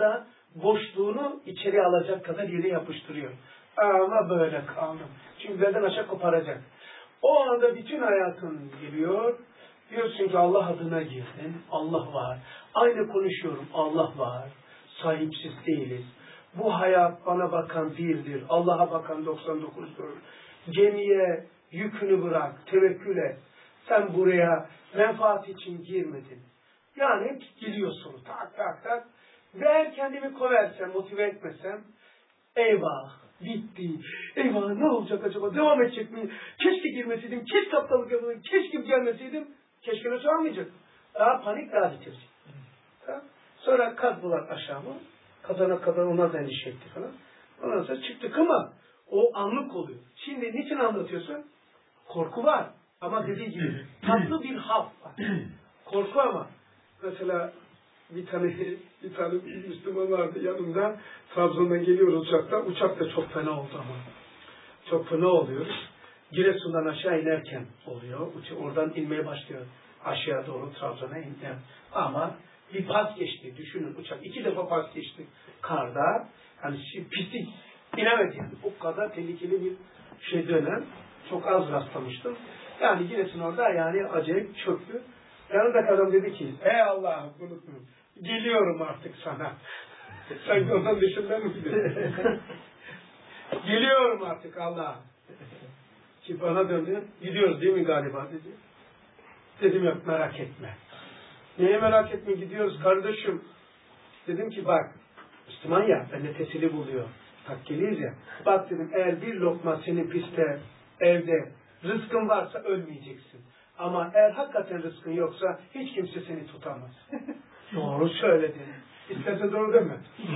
boşluğunu içeri alacak kadar yere yapıştırıyor. Ama böyle kaldım. Çünkü belden aşağı koparacak. O anda bütün hayatın geliyor. Diyorsun ki Allah adına girdin. Allah var. Aynı konuşuyorum. Allah var. Sahipsiz değiliz. Bu hayat bana bakan birdir. Allah'a bakan doksan dokuzdur. Gemiye yükünü bırak. Tevekkül et. Sen buraya menfaat için girmedin. Yani hep geliyorsun. Tak tak tak. Ve eğer kendimi koversem, motive etmesem, eyvah, bitti. Eyvah, ne olacak acaba? Devam edecek mi? Keşke girmeseydim, keşke aptallık yapmasaydım, keşke gelmeseydim. Keşke nasıl almayacak. Daha panik, daha bitirecek. Tamam. Sonra kazdılar aşağıma. Kazana kadar ona da endişe etti falan. Ondan sonra çıktık ama o anlık oluyor. Şimdi niçin anlatıyorsun? Korku var. Ama dediği gibi tatlı bir haf var. Korku ama. Mesela bir tane bir tane Müslüman vardı yanımda. Trabzon'dan geliyoruz uçakta. Uçak da çok fena oldu ama. Çok fena oluyoruz. Giresun'dan aşağı inerken oluyor. Oradan inmeye başlıyor. Aşağıya doğru Trabzon'a iner. Ama bir pas geçti. Düşünün uçak. iki defa pas geçti. Karda. Yani pislik inemedi yani. O kadar tehlikeli bir şey dönem. Çok az rastlamıştım. Yani Giresun orada yani acayip çöktü. Yanındaki adam dedi ki, ey Allah'ım unutmuyorum. Geliyorum artık sana. Sanki ondan dışında mı gidiyorsun? Geliyorum artık Allah'ım. Ki bana döndü. Gidiyoruz değil mi galiba dedi. Dedim yok merak etme. Neye merak etme gidiyoruz kardeşim. Dedim ki bak Müslüman ya bende tesiri buluyor. Takkeliyiz ya. Bak dedim eğer bir lokma senin piste evde rızkın varsa ölmeyeceksin. Ama eğer hakikaten rızkın yoksa hiç kimse seni tutamaz. Doğru söyledin. İsterse doğru deme.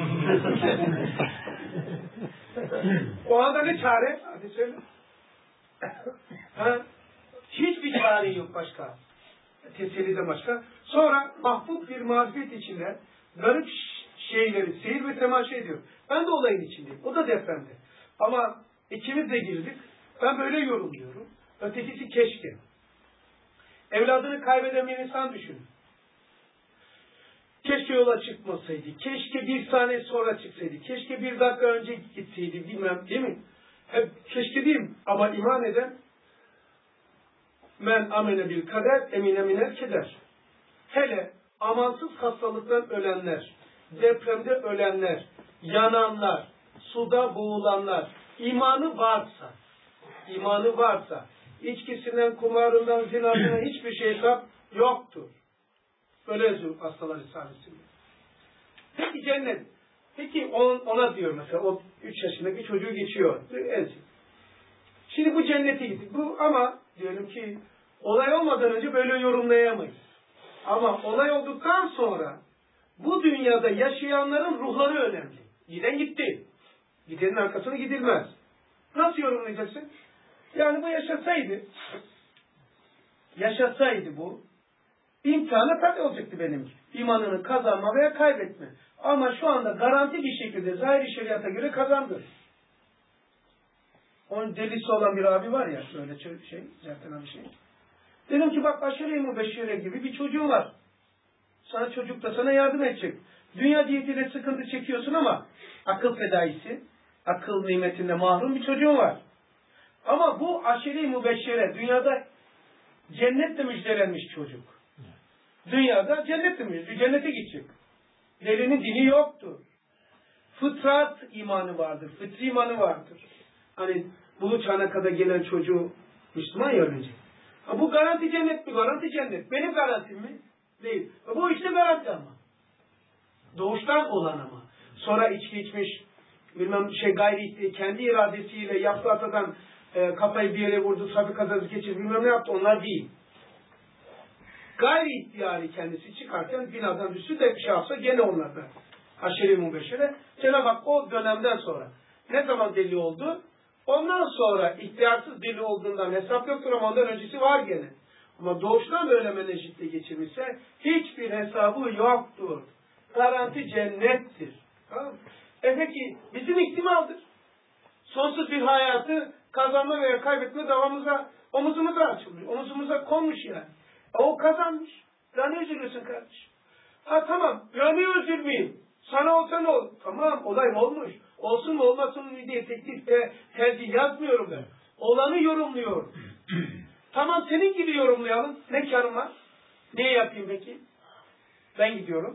O anda ne çare? Hadi söyle. Ha? Hiçbir çare yok başka. Teseliden başka. Sonra mahbub bir marifet içinde garip şeyleri seyir ve temaşa ediyor. Ben de olayın içindeyim. O da depremde. Ama ikimiz de girdik. Ben böyle yorumluyorum. Ötekisi keşke. Evladını kaybeden bir insan düşün. Keşke yola çıkmasaydı. Keşke bir saniye sonra çıksaydı. Keşke bir dakika önce gitseydi. Bilmem değil mi? Hep keşke diyeyim. Ama iman eden men amene bil kader emine miner keder. Hele amansız hastalıktan ölenler, depremde ölenler, yananlar, suda boğulanlar, imanı varsa, imanı varsa, içkisinden, kumarından, zinasından hiçbir şey hesap yoktur. Öyle yazıyor hastalar risalesinde. Peki cennet. Peki on, ona diyor mesela, o üç yaşındaki çocuğu geçiyor. Şimdi bu cennete gittik. Bu ama diyelim ki olay olmadan önce böyle yorumlayamayız. Ama olay olduktan sonra bu dünyada yaşayanların ruhları önemli. Giden gitti. Gidenin arkasına gidilmez. Nasıl yorumlayacaksın? Yani bu yaşasaydı, yaşasaydı bu, imtihanı tabi olacaktı benim. İmanını kazanma veya kaybetme. Ama şu anda garanti bir şekilde zahiri şeriata göre kazandı. Onun delisi olan bir abi var ya, böyle şey, zaten bir şey. Dedim ki bak aşure-i mübeşşire gibi bir çocuğun var. Sana çocuk da sana yardım edecek. Dünya diyetiyle sıkıntı çekiyorsun ama akıl fedaisi, akıl nimetinde mahrum bir çocuğun var. Ama bu aşire-i mübeşşire, dünyada cennetle müjdelenmiş çocuk. Dünyada cennetle müjdelenmiş, cennete gidecek. Delinin dini yoktur. Fıtrat imanı vardır, fıtri imanı vardır. Hani Bulu Çanaka'da gelen çocuğu Müslüman ya önce. Ha, bu garanti cennet mi? Garanti cennet. Benim garantim mi? Değil. Ha, bu işte garanti ama. Doğuştan olan ama. Sonra içki içmiş, bilmem şey gayri kendi iradesiyle yaptığı hatadan e, kafayı bir yere vurdu, trafik kazası geçirdi, bilmem ne yaptı, onlar değil. Gayri ihtiyari kendisi çıkarken binadan düştü de bir şey yapsa gene onlardan. Aşire-i mübeşşire. Cenab-ı Hak o dönemden sonra ne zaman deli oldu? Ondan sonra ihtiyarsız deli olduğundan hesap yoktur ama ondan öncesi var gene. Ama doğuştan böyle menejitle geçirmişse hiçbir hesabı yoktur. Garanti cennettir. Tamam mı? E peki bizim ihtimaldir. Sonsuz bir hayatı kazanma veya kaybetme davamıza, omuzumuza açılmış. Omuzumuza konmuş yani. E o kazanmış. Ya ne üzülüyorsun kardeşim? Ha tamam. Ya niye üzülmeyeyim? Sana olsa ne olur? Tamam, olay olmuş. Olsun mu olmasın mı diye teklifte tercih yazmıyorum ben. Olanı yorumluyorum. Tamam, senin gibi yorumlayalım. Ne karım var? Ne yapayım peki? Ben gidiyorum.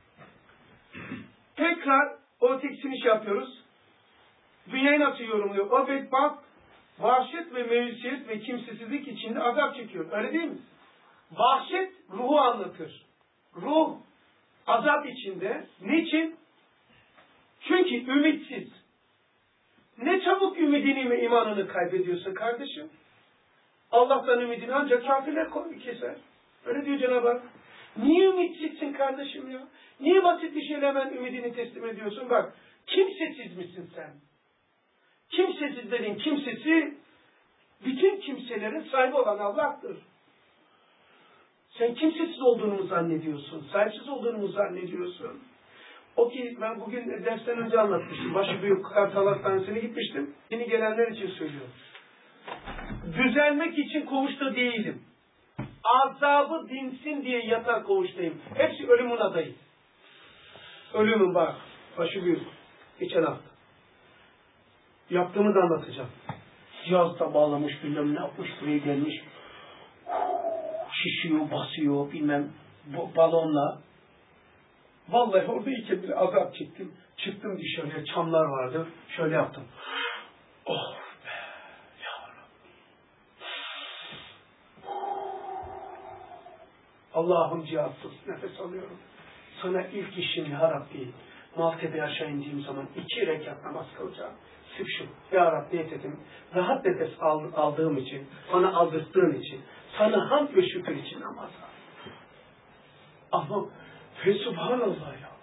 Tekrar o teksini şey yapıyoruz. Dünyayı nasıl yorumluyor? O bedbaht vahşet ve mevziyet ve kimsesizlik içinde azap çekiyor. Öyle değil mi? Vahşet ruhu anlatır. Ruh azap içinde. Niçin? Çünkü ümitsiz. Ne çabuk ümidini ve imanını kaybediyorsun kardeşim. Allah'tan ümidini ancak kafirler keser. Öyle diyor Cenab-ı Hak. Niye ümitsizsin kardeşim ya? Niye basit bir şeyle hemen ümidini teslim ediyorsun? Bak, kimsesiz misin sen? Kimsesizlerin kimsesi, bütün kimselerin sahibi olan Allah'tır. Sen kimsesiz olduğunu mu zannediyorsun? Sahipsiz olduğunu mu zannediyorsun? O ki ben bugün dersten önce anlatmıştım. Başıbüyük Kartal Hastanesi'ne gitmiştim. Yeni gelenler için söylüyorum. Düzelmek için koğuşta değilim. Azabı dinsin diye yatak koğuştayım. Hepsi ölümün adayı. Ölümün bak. Başıbüyük. Geçen hafta. Yaptığımı da anlatacağım. Cihaz da bağlamış, bilmem ne yapmış, buraya gelmiş. Şişiyor, basıyor, bilmem balonla. Vallahi oradayken bile azap çektim. Çıktım dışarıya, çamlar vardı. Şöyle yaptım. Oh be, ya Rabbi. Allah'ım cihazsız nefes alıyorum. Sana ilk işim ya Rabbi. Maltepe aşağı indiğim zaman iki rekat namaz kılacağım. Sırf şu, ya Rabbi dedim. Rahat nefes aldığım için, bana aldırdığın için, sana hamd ve şükür için namaz al. Ama ve subhanallah ya.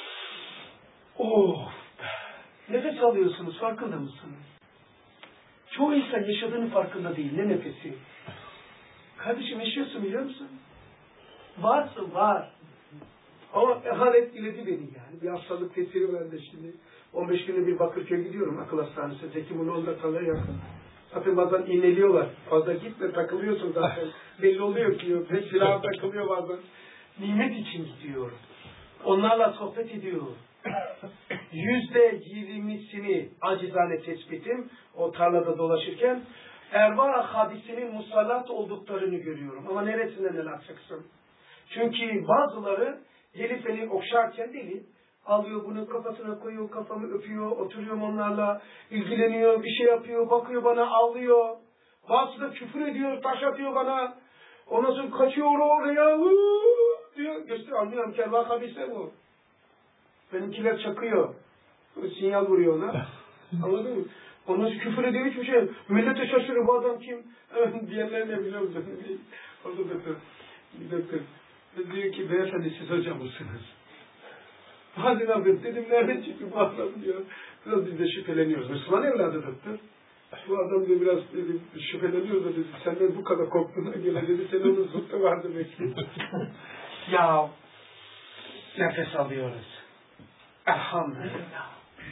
Oh be. Nefes alıyorsunuz, farkında mısınız? Çoğu insan yaşadığının farkında değil, ne nefesi. Kardeşim yaşıyorsun biliyor musun? Varsın, var. Ama hal etkiledi beni yani. Bir hastalık tesiri verdi şimdi. on beş günde bir Bakırköy gidiyorum akıl hastanesine. Zeki bunu onda kalır yakın. Zaten bazen iğneliyorlar. Fazla gitme, takılıyorsun zaten. Belli oluyor ki. Silah takılıyor bazen. Nimet için gidiyorum. Onlarla sohbet ediyorum. Yüzde yirmisini acizane tespitim o tarlada dolaşırken erva hadisinin musallat olduklarını görüyorum. Ama neresinden el atacaksın? Çünkü bazıları gelip beni okşarken değil, alıyor bunu kafasına koyuyor, kafamı öpüyor, oturuyorum onlarla, ilgileniyor, bir şey yapıyor, bakıyor bana, ağlıyor. Bazısı da küfür ediyor, taş atıyor bana. Ondan sonra kaçıyor oraya, diyor. Gösteriyor, anlıyorum ki Allah habise bu. Benimkiler çakıyor. Sinyal vuruyor ona. Anladın mı? Ondan sonra küfür ediyor, hiçbir şey yok. Millete şaşırıyor, bu adam kim? Diyenler ne biliyor musun? Orada doktor, bir doktor. Diyor ki, beyefendi siz hocam mısınız? Bazen abi dedim, nereden çıktı bu adam diyor. Biraz biz de şüpheleniyoruz. Müslüman evladı doktor. Bu adam diyor biraz dedi, şüpheleniyor da dedi, senden bu kadar korktuğuna göre dedi, senin onun zıttı vardı belki. Ya, nefes alıyoruz. Elhamdülillah.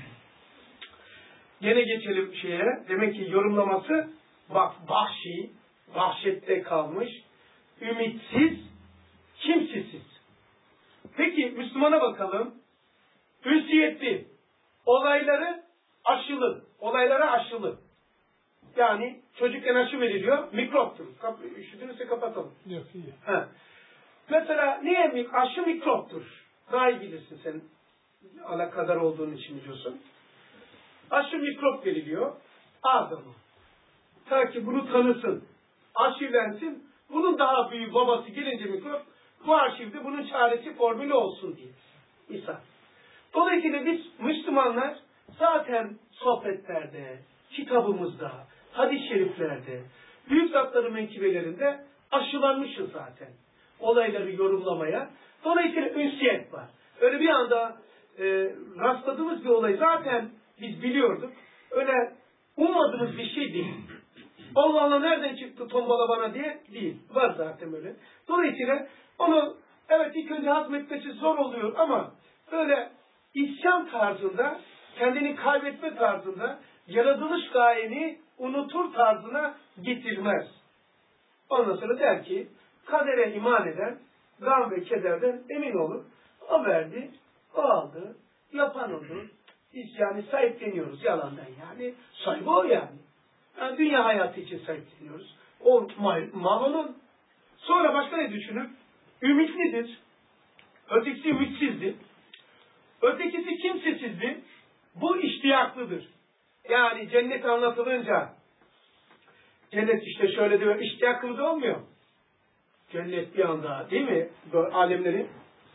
Gene geçelim şeye, demek ki yorumlaması, bak vahşi, vahşette kalmış, ümitsiz, kimsesiz. Peki Müslümana bakalım. Ünsiyetli. Olayları aşılı. Olaylara aşılı. Yani çocukken aşı veriliyor. Mikroptur. Kap üşüdüğünüzse kapatalım. Yok iyi. Ha. Mesela niye aşı mikroptur? Daha iyi bilirsin sen. Alakadar olduğun için biliyorsun. Aşı mikrop veriliyor. Adamı. Ta ki bunu tanısın. Aşılensin. Bunun daha büyük babası gelince mikrop, bu arşivde bunun çaresi formülü olsun diye. Misal. Dolayısıyla biz Müslümanlar zaten sohbetlerde, kitabımızda, hadis-i şeriflerde, büyük zatların menkıbelerinde aşılanmışız zaten. Olayları yorumlamaya. Dolayısıyla ünsiyet var. Öyle bir anda e, rastladığımız bir olay zaten biz biliyorduk. Öyle ummadığımız bir şey değil. Allah Allah nereden çıktı tombala bana diye değil. Var zaten öyle. Dolayısıyla onu evet ilk önce hazmetmesi zor oluyor ama böyle isyan tarzında, kendini kaybetme tarzında, yaratılış gayeni unutur tarzına getirmez. Ondan sonra der ki, kadere iman eden, gam ve kederden emin olur. O verdi, o aldı. Yapan onu. Biz yani sahipleniyoruz yalandan yani. Sahibi o yani. Yani dünya hayatı için sahipleniyoruz. O mal, mal onun. Sonra başka ne düşünür? Ümitlidir. Ötekisi ümitsizdir. Ötekisi kimsesizdir. Bu iştiyaklıdır. Yani cennet anlatılınca cennet işte şöyle diyor, iştiyaklı da olmuyor. Cennet bir anda değil mi? Böyle alemlerin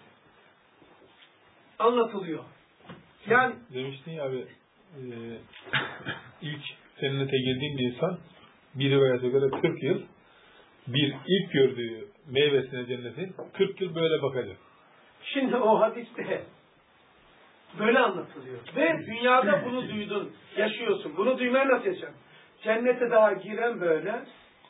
anlatılıyor. Yani demiştin ya abi e, ilk cennete girdiğin bir insan bir rivayete göre kırk yıl bir ilk gördüğü meyvesine cennetin kırk yıl böyle bakacak. Şimdi o hadiste böyle anlatılıyor. Ve dünyada bunu duydun, yaşıyorsun. Bunu duymaya nasıl yaşayacaksın? Cennete daha giren böyle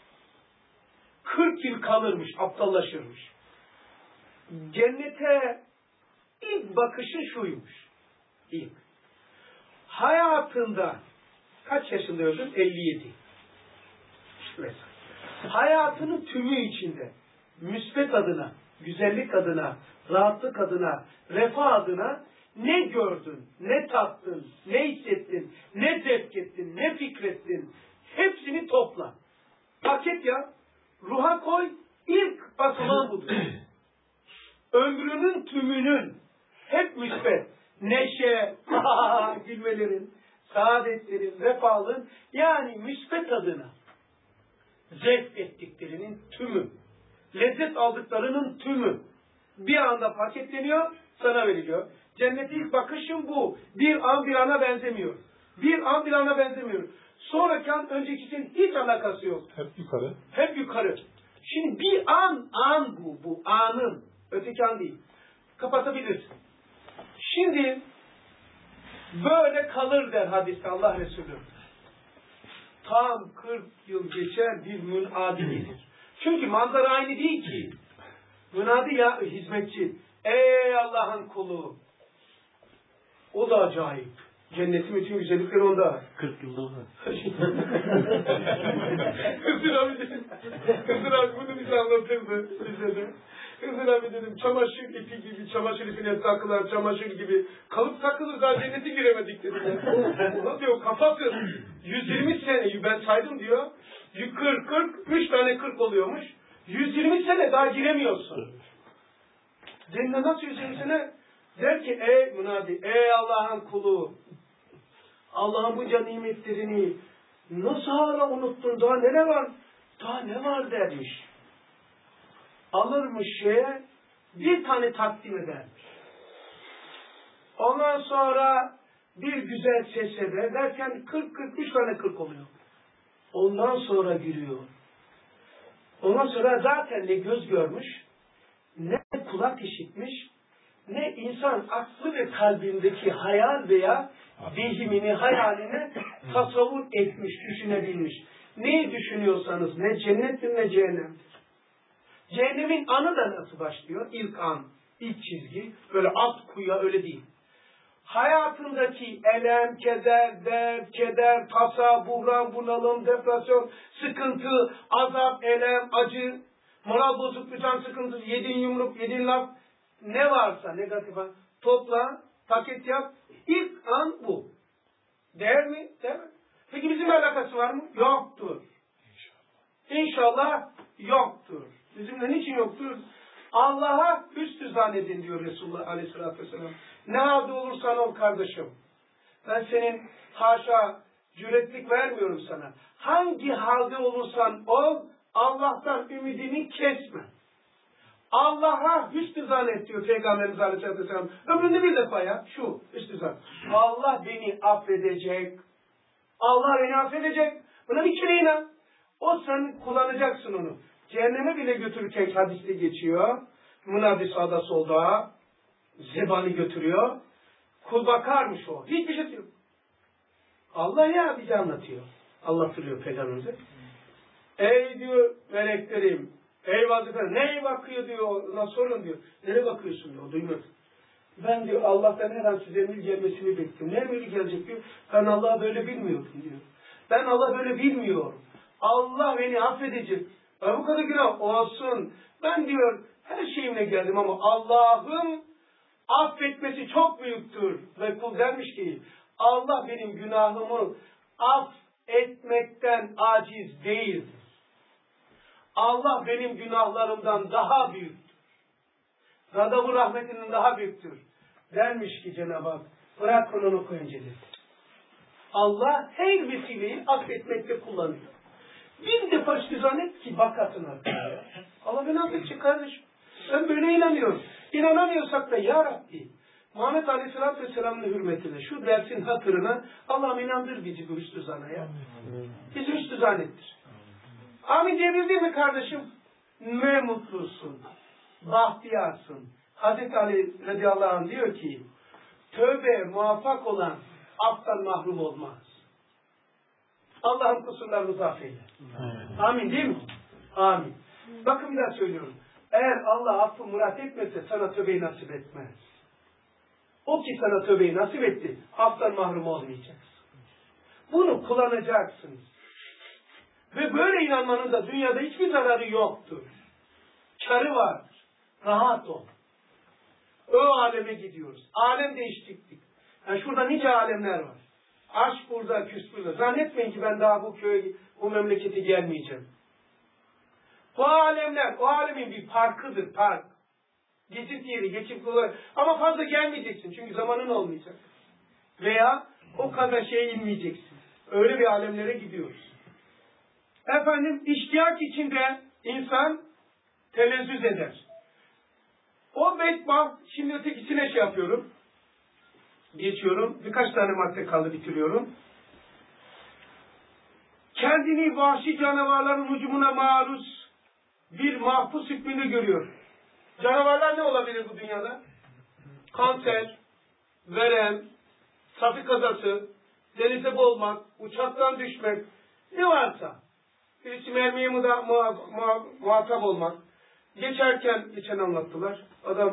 kırk yıl kalırmış, aptallaşırmış. Cennete ilk bakışı şuymuş. İlk. Hayatında kaç yaşında öldün? elli yedi. Mesela. Hayatının tümü içinde müsbet adına, güzellik adına, rahatlık adına, refah adına ne gördün, ne tattın, ne hissettin, ne zevk ettin, ne fikrettin, hepsini topla. Paket ya, ruha koy, ilk basılan budur. Ömrünün tümünün hep müsbet, neşe, gülmelerin, saadetlerin, refahın, yani müsbet adına zevk ettiklerinin tümü, lezzet aldıklarının tümü bir anda paketleniyor, sana veriliyor. Cennete ilk bakışım bu. Bir an bir ana benzemiyor. Bir an bir ana benzemiyor. Sonraki an öncekisinin hiç alakası yok. Hep yukarı. Hep yukarı. Şimdi bir an, an bu, bu anın. Öteki an değil. Kapatabilirsin. Şimdi böyle kalır der hadiste Allah Resulü. Tam kırk yıl geçer bir münadidir. Çünkü manzara aynı değil ki. Münadi ya hizmetçi. Ey Allah'ın kulu. O da acayip. Cennetin bütün güzellikleri onda. kırk yılda var. Hızır abi dedim. Hızır abi bunu bize anlatırdı. Bize de. Hızır abi dedim. Çamaşır ipi gibi, çamaşır ipine takılar, çamaşır gibi. Kalıp takılır daha cennete giremedik dedim. Ulan diyor kafası yüz yirmi sene, ben saydım diyor. kırk, kırk, üç tane kırk oluyormuş. yüz yirmi sene daha giremiyorsun. Cennet nasıl yüz yirmi sene? Der ki ey münadi, ey Allah'ın kulu. Allah'ın bunca nimetlerini nasıl hala unuttun? Daha neler var? Daha ne var dermiş. Alırmış şeye bir tane takdim edermiş. Ondan sonra bir güzel ses eder derken kırk kırk üç tane kırk oluyor. Ondan sonra giriyor. Ondan sonra zaten ne göz görmüş, ne kulak işitmiş, ne insan aklı ve kalbindeki hayal veya vehimini, hayalini tasavvur etmiş, düşünebilmiş. Neyi düşünüyorsanız ne cennettir ne cehennemdir. Cehennemin anı da nasıl başlıyor? İlk an, ilk çizgi. Böyle alt kuyuya öyle değil. Hayatındaki elem, keder, dert, keder, tasa, buhran, bunalım, depresyon, sıkıntı, azap, elem, acı, moral bozukluğu, can sıkıntısı, yediğin yumruk, yediğin laf, ne varsa negatif topla, paket yap. İlk an bu. Değer mi? Değer mi? Peki bizimle alakası var mı? Yoktur. İnşallah yoktur. Bizimle niçin yoktur? Allah'a hüsnü zannedin diyor Resulullah Aleyhisselatü Vesselam. Ne halde olursan ol kardeşim. Ben senin haşa cüretlik vermiyorum sana. Hangi halde olursan ol, Allah'tan ümidini kesme. Allah'a hüsnü zannet diyor Peygamberimiz Aleyhisselatü Vesselam. Ömründe bir defa ya şu hüsnü zannet. Allah beni affedecek. Allah beni affedecek. Buna bir kere inan. O sen kullanacaksın onu. Cehenneme bile götürürken hadiste geçiyor. Münadi sağda solda. Zebani götürüyor. Kul bakarmış o. Hiçbir şey yok. Allah ya bize anlatıyor. Anlatılıyor Peygamberimize. Ey diyor meleklerim. Ey vazifelerim. Neye bakıyor diyor. Ona sorun diyor. Nereye bakıyorsun diyor. Duymuyor. Ben diyor Allah'tan her an size emir gelmesini bekliyorum. Ne emir gelecek diyor. Ben Allah'ı böyle bilmiyorum diyor. Ben Allah böyle bilmiyorum. Allah beni affedecek. Ben bu kadar günah olsun. Ben diyor her şeyimle geldim ama Allah'ım affetmesi çok büyüktür. Ve kul dermiş ki Allah benim günahımı affetmekten aciz değildir. Allah benim günahlarımdan daha büyüktür. Gadabı rahmetinin daha büyüktür. Dermiş ki Cenab-ı Hak, bırak onu koyuncadır. Allah her vesileyi affetmekte kullanıyor. Bir defa işte zannet ki bakasın arkadaşlar. Allah beni affedecek kardeşim. Ben böyle inanıyorum. İnanamıyorsak da ya Rabbi, Muhammed Aleyhisselatü Vesselam'ın hürmetine, şu dersin hatırına Allah'ım inandır bizi bu üstü zanaya. Bizi üstü zannettir. Amin diyebildi mi kardeşim? Ne mutlusun, bahtiyarsın. Hazreti Ali radıyallahu anh diyor ki, tövbe muvaffak olan aftan mahrum olmaz. Allah'ın kusurlarımızı affeyle. Amin değil mi? Amin. Bakın bir daha söylüyorum. Eğer Allah affı murat etmezse sana tövbeyi nasip etmez. O ki sana tövbeyi nasip etti, aftan mahrum olmayacaksın. Bunu kullanacaksınız. Ve böyle inanmanın da dünyada hiçbir zararı yoktur. Karı vardır. Rahat ol. O aleme gidiyoruz. Alem değişiklik. Yani şurada nice alemler var. Aşk burada, küs burada. Zannetmeyin ki ben daha bu köye, bu memlekete gelmeyeceğim. Bu alemler, o alemin bir parkıdır, park. Geçit yeri, geçip dolayı. Ama fazla gelmeyeceksin çünkü zamanın olmayacak. Veya o kadar şeye inmeyeceksin. Öyle bir alemlere gidiyoruz. Efendim, iştiyak içinde insan telezzüz eder. O bekbah, şimdi ötekisine şey yapıyorum. Geçiyorum. Birkaç tane madde kaldı, bitiriyorum. Kendini vahşi canavarların hücumuna maruz bir mahpus hükmünde görüyor. Canavarlar ne olabilir bu dünyada? Kanser, verem, trafik kazası, denize boğulmak, uçaktan düşmek, ne varsa. Birisi mermiye muha, muha, muha, muhatap olmak. Geçerken, geçen anlattılar, adam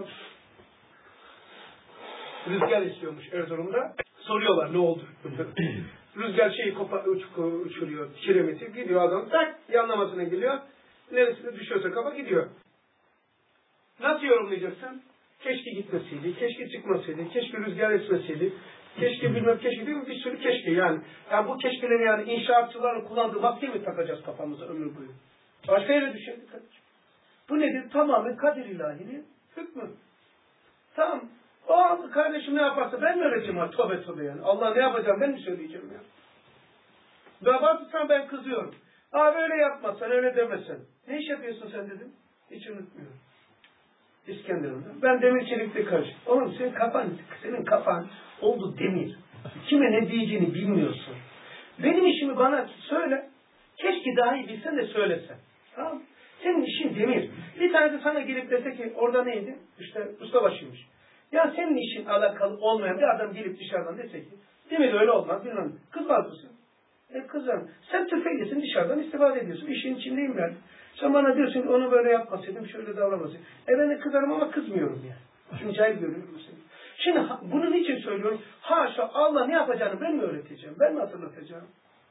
rüzgar istiyormuş Erzurum'da. Soruyorlar ne oldu? Rüzgar şeyi kopa, uç, uçuruyor, kiremeti, gidiyor adam, tak yanlamasına geliyor. Neresine düşüyorsa kafa gidiyor. Nasıl yorumlayacaksın? Keşke gitmeseydi, keşke çıkmasaydı, keşke rüzgar esmeseydi, keşke bilmem keşke değil mi? Bir sürü keşke yani. Yani bu keşkeleri yani inşaatçıların kullandığı madde mi takacağız kafamıza ömür boyu? Başka yere düşelim kardeşim. Bu nedir? Tamamen kader ilahinin hükmü. Tamam. O an kardeşim ne yaparsa ben mi öğreteceğim ha? Tövbe tövbe yani. Allah ne yapacağım ben mi söyleyeceğim ya? Ben bakırsan ben kızıyorum. Abi öyle yapmazsan, öyle demesen. Ne iş yapıyorsun sen dedim. Hiç unutmuyorum. İskenderun'da. Ben demir çelikle karışık. Oğlum senin kafan, senin kafan oldu demir. Kime ne diyeceğini bilmiyorsun. Benim işimi bana söyle. Keşke daha iyi bilsen de söylesen. Tamam. Senin işin demir. Bir tanesi sana gelip dese ki orada neydi? İşte ustabaşıymış. Ya senin işin alakalı olmayan bir adam gelip dışarıdan dese ki demir öyle olmaz bilmem. Kızmaz mısın? E kızım. Sen tüfeklisin dışarıdan istifade ediyorsun. İşin içindeyim ben. Sen bana diyorsun ki onu böyle yapmasaydım, şöyle davranmasaydım. E ben de kızarım ama kızmıyorum yani. Çünkü cahil görüyorum seni. Şimdi bunun için söylüyorum. Haşa Allah ne yapacağını ben mi öğreteceğim? Ben mi hatırlatacağım?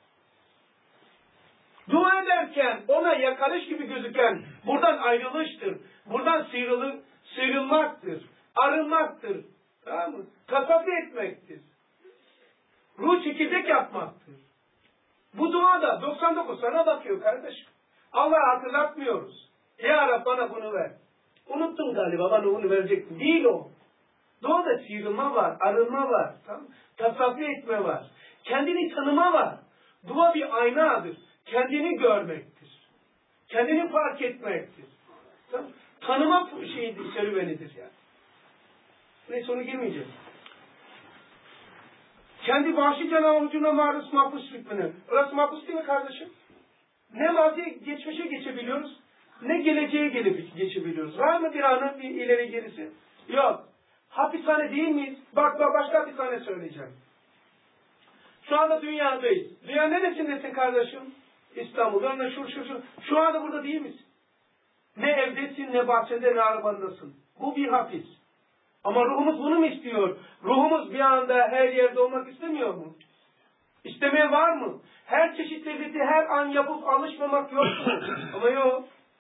Dua ederken ona yakarış gibi gözüken buradan ayrılıştır. Buradan sıyrılı, sıyrılmaktır. Arınmaktır. Tamam mı? Tasafi etmektir. Ruh çekirdek yapmaktır. Bu duada doksan dokuz sana bakıyor kardeşim. Allah'ı hatırlatmıyoruz. Ya Rab bana bunu ver. Unuttun galiba bana bunu verecektin. Değil o. Duada sıyrılma var, arınma var. Tamam? Tasafi etme var. Kendini tanıma var. Dua bir aynadır. Kendini görmektir. Kendini fark etmektir. Tamam? Tanıma şeyidir, serüvenidir yani. Neyse onu girmeyeceğiz. Kendi vahşi canavucuna maruz mahpus hükmünü. Orası mahpus değil mi kardeşim? Ne mazi geçmişe geçebiliyoruz, ne geleceğe gelip geçebiliyoruz. Var mı bir anın bir ileri gerisi? Yok. Hapishane değil miyiz? Bak bak başka hapishane söyleyeceğim. Şu anda dünyadayız. Dünya neresindesin kardeşim? İstanbul'da ne şur şur şur. Şu anda burada değil misin? Ne evdesin, ne bahçede, ne arabandasın. Bu bir hapis. Ama ruhumuz bunu mu istiyor? Ruhumuz bir anda her yerde olmak istemiyor mu? İstemeyen var mı? Her çeşit lezzeti her an yapıp alışmamak yok mu? Ama yok.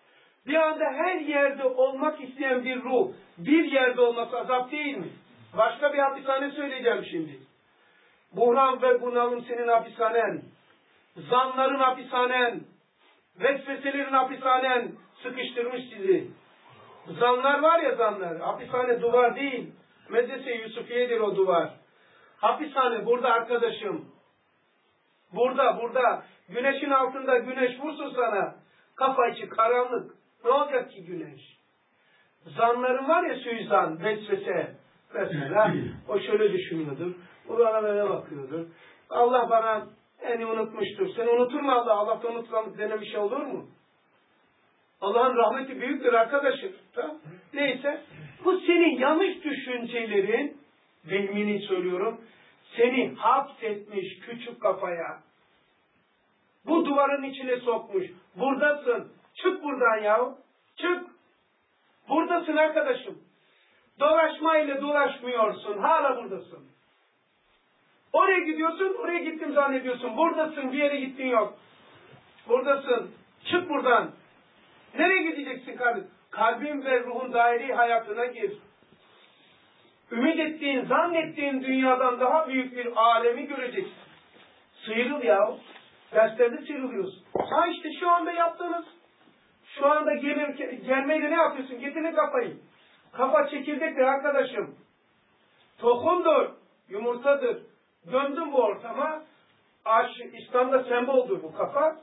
Bir anda her yerde olmak isteyen bir ruh, bir yerde olması azap değil mi? Başka bir hapishane söyleyeceğim şimdi. Buhran ve bunalım senin hapishanen, zanların hapishanen, vesveselerin hapishanen sıkıştırmış sizi. Zanlar var ya zanlar, hapishane duvar değil, Medrese Yusufiye'dir o duvar. Hapishane burada arkadaşım. Burada, burada. Güneşin altında güneş vursun sana. Kafa içi karanlık. Ne olacak ki güneş? Zanların var ya suizan, vesvese. Mesela o şöyle düşünüyordur. O bana böyle bakıyordur. Allah bana eni unutmuştur. Sen unutur mu Allah? Allah'ta unutulanlık denen bir şey olur mu? Allah'ın rahmeti büyüktür arkadaşım. Tamam. Neyse. Bu senin yanlış düşüncelerin, bilmini söylüyorum, seni hapsetmiş küçük kafaya. Bu duvarın içine sokmuş. Buradasın. Çık buradan yahu. Çık. Buradasın arkadaşım. Dolaşmayla dolaşmıyorsun. Hala buradasın. Oraya gidiyorsun, oraya gittim zannediyorsun. Buradasın, bir yere gittin yok. Buradasın. Çık buradan. Nereye gideceksin kardeşim? Kalbin ve ruhun dairi hayatına gir. Ümit ettiğin, zannettiğin dünyadan daha büyük bir alemi göreceksin. Sıyrıl ya. Derslerde sıyrılıyorsun. Ha işte şu anda yaptığınız. Şu anda gelme, gelmeyle ne yapıyorsun? Getirin kafayı. Kafa çekirdektir arkadaşım. Tohumdur. Yumurtadır. Döndüm bu ortama. Ağaç, İslam'da semboldür bu kafa.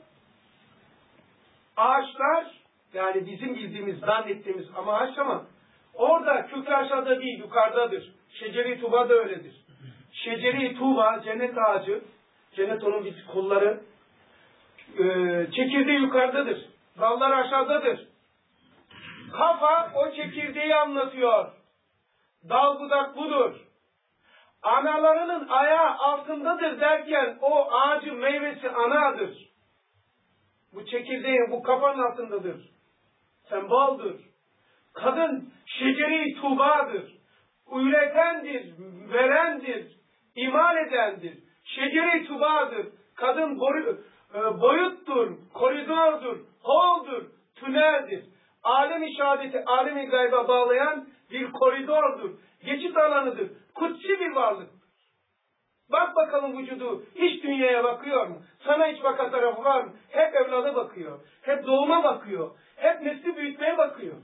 Ağaçlar, yani bizim bildiğimiz, zannettiğimiz ama ağaç ama orada kökü aşağıda değil, yukarıdadır. Şeceri Tuba da öyledir. Şeceri Tuba, cennet ağacı, cennet onun bir kulları, ee, çekirdeği yukarıdadır. Dallar aşağıdadır. Kafa o çekirdeği anlatıyor. Dal budak budur. Analarının ayağı altındadır derken o ağacın meyvesi anadır. Bu çekirdeğin, bu kafanın altındadır. Semboldur. Kadın şeceri tuğbadır. Üretendir, verendir, imal edendir. Şeceri tuğbadır. Kadın boru, e, boyuttur, koridordur, holdur, tüneldir. Alem-i şehadeti, alem-i gayba bağlayan bir koridordur. Geçit alanıdır. Kutsi bir varlıktır. Bak bakalım vücudu hiç dünyaya bakıyor mu? Sana hiç bakan tarafı var mı? Hep evlada bakıyor. Hep doğuma bakıyor. Hep nesli büyütmeye bakıyor.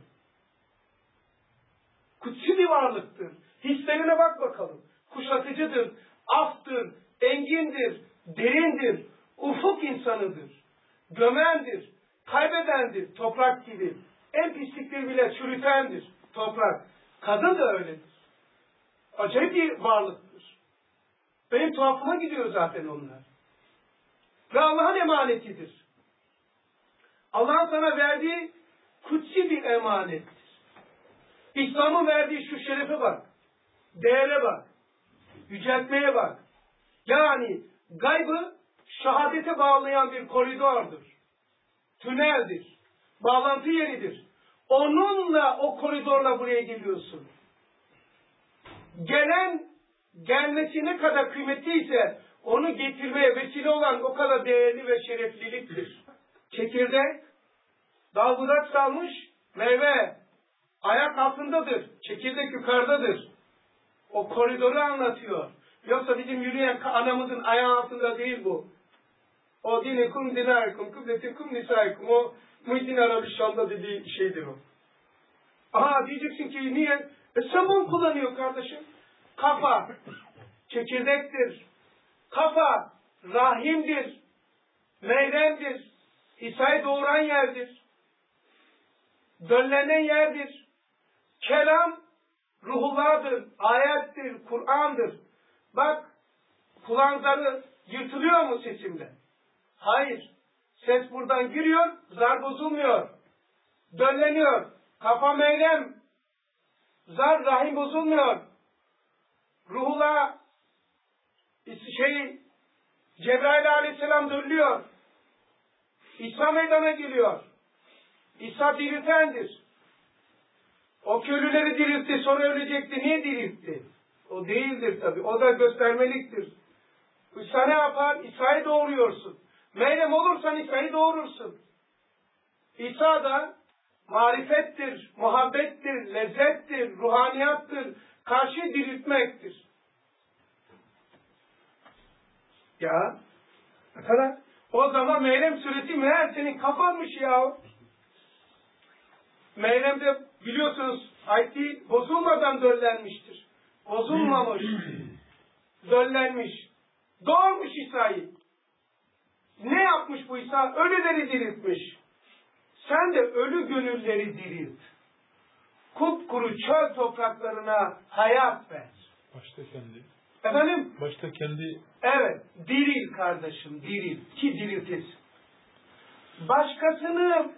Kutsi bir varlıktır. Hislerine bak bakalım. Kuşatıcıdır, aftır, engindir, derindir, ufuk insanıdır. Gömendir, kaybedendir, toprak gibi. En pislikleri bile çürütendir, toprak. Kadın da öyledir. Acayip bir varlıktır. Benim tuhafıma gidiyor zaten onlar. Ve Allah'ın emanetidir. Allah'ın sana verdiği kutsi bir emanettir. İslam'ın verdiği şu şerefe bak. Değere bak. Yüceltmeye bak. Yani gaybı şehadete bağlayan bir koridordur. Tüneldir. Bağlantı yeridir. Onunla, o koridorla buraya geliyorsun. Gelen, gelmesi ne kadar kıymetliyse onu getirmeye vesile olan o kadar değerli ve şerefliliktir. Çekirdek, dal budak salmış, meyve ayak altındadır. Çekirdek yukarıdadır. O koridoru anlatıyor. Yoksa bizim yürüyen anamızın ayağı altında değil bu. O dinekum dinarikum, kıbletikum nisaikum. O Muhyiddin Arabi Şam'da dediği şeydir o. Aha diyeceksin ki niye? E sen bunu kullanıyor kardeşim. Kafa çekirdektir. Kafa rahimdir. Meyremdir. İsa'yı doğuran yerdir. Döllenen yerdir. Kelam ruhullah'dır. Ayettir. Kur'an'dır. Bak kulağın zarı yırtılıyor mu sesimle? Hayır. Ses buradan giriyor. Zar bozulmuyor. Dölleniyor. Kafa meylem. Zar rahim bozulmuyor. Ruhullah şey Cebrail aleyhisselam döllüyor. İsa meydana geliyor. İsa diriltendir. O köylüleri diriltti, sonra ölecekti. Niye diriltti? O değildir tabi. O da göstermeliktir. İsa ne yapar? İsa'yı doğuruyorsun. Meryem olursan İsa'yı doğurursun. İsa da marifettir, muhabbettir, lezzettir, ruhaniyattır, karşı diriltmektir. Ya, ne kadar? O zaman Meryem suresi meğer senin kapanmış ya. Meryem'de biliyorsunuz ayeti bozulmadan döllenmiştir. Bozulmamış, döllenmiş. Doğurmuş İsa'yı. Ne yapmış bu İsa? Ölüleri diriltmiş. Sen de ölü gönülleri dirilt. Kupkuru çöl topraklarına hayat ver. Başta kendi. Efendim? Başta kendi. Evet. Diril kardeşim, diril. Ki diriltesin. Başkasını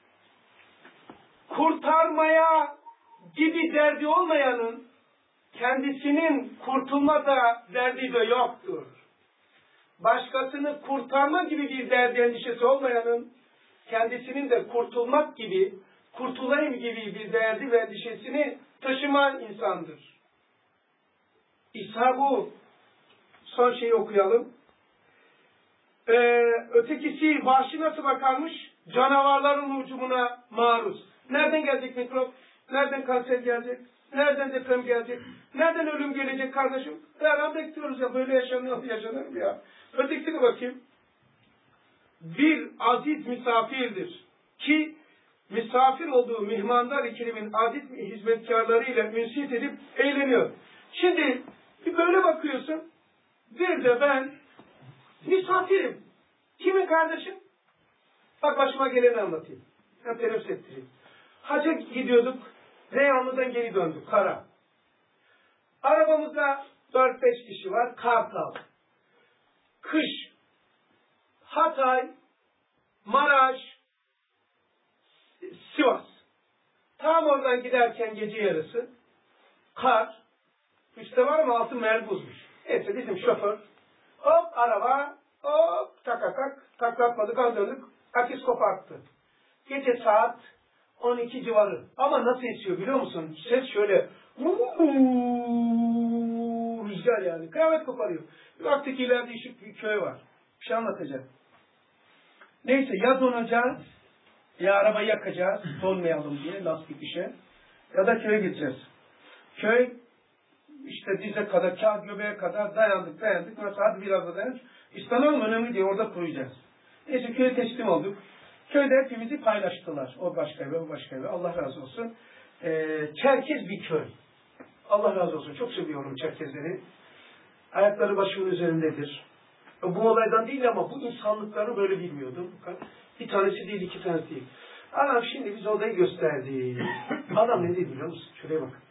kurtarmaya gibi derdi olmayanın kendisinin kurtulma da derdi de yoktur. Başkasını kurtarma gibi bir derdi endişesi olmayanın kendisinin de kurtulmak gibi, kurtulayım gibi bir derdi ve endişesini taşıman insandır. İsa bu. Son şeyi okuyalım. Ee, ötekisi vahşi nasıl bakarmış? Canavarların hücumuna maruz. Nereden gelecek mikrop? Nereden kanser gelecek? Nereden deprem gelecek? Nereden ölüm gelecek kardeşim? Beraber bekliyoruz ya. Böyle yaşanıyor, yaşanır mı ya? Ötekisine bakayım. Bir aziz misafirdir. Ki misafir olduğu mihmandar ikilimin aziz hizmetkarlarıyla ünsiyet edip eğleniyor. Şimdi bir böyle bakıyorsun. Bir de ben misafirim. Kimin kardeşim? Bak başıma geleni anlatayım. Hem teneffüs ettireyim. Hacca gidiyorduk. Reyhanlı'dan geri döndük. Kara. Arabamızda dört beş kişi var. Kartal. Kış. Hatay. Maraş. Sivas. Tam oradan giderken gece yarısı. Kar. Üstte var ama altı merbuzmuş. Neyse bizim şoför. Hop araba. Hop tak tak tak. Taklatmadık. Az döndük. Akis koparttı. Gece saat on iki civarı. Ama nasıl esiyor biliyor musun? Ses şöyle vuuu, rüzgar yani. Kıyamet koparıyor. Bir baktık ki ileride ışık bir köy var. Bir şey anlatacağım. Neyse ya donacağız ya arabayı yakacağız. Donmayalım diye lastik işe. Ya da köye gideceğiz. Köy işte dize kadar, kağıt göbeğe kadar dayandık dayandık. Mesela hadi biraz da dayandık. İstanbul önemli diye orada kuracağız. Neyse köye teslim olduk. Köyde hepimizi paylaştılar. O başka eve, o başka eve. Allah razı olsun. Ee, Çerkez bir köy. Allah razı olsun. Çok seviyorum Çerkezleri. Ayakları başımın üzerindedir. Bu olaydan değil ama bu insanlıkları böyle bilmiyordum. Bir tanesi değil, iki tanesi değil. Adam şimdi biz odayı gösterdi. Adam ne dedi biliyor musun? Şuraya bak.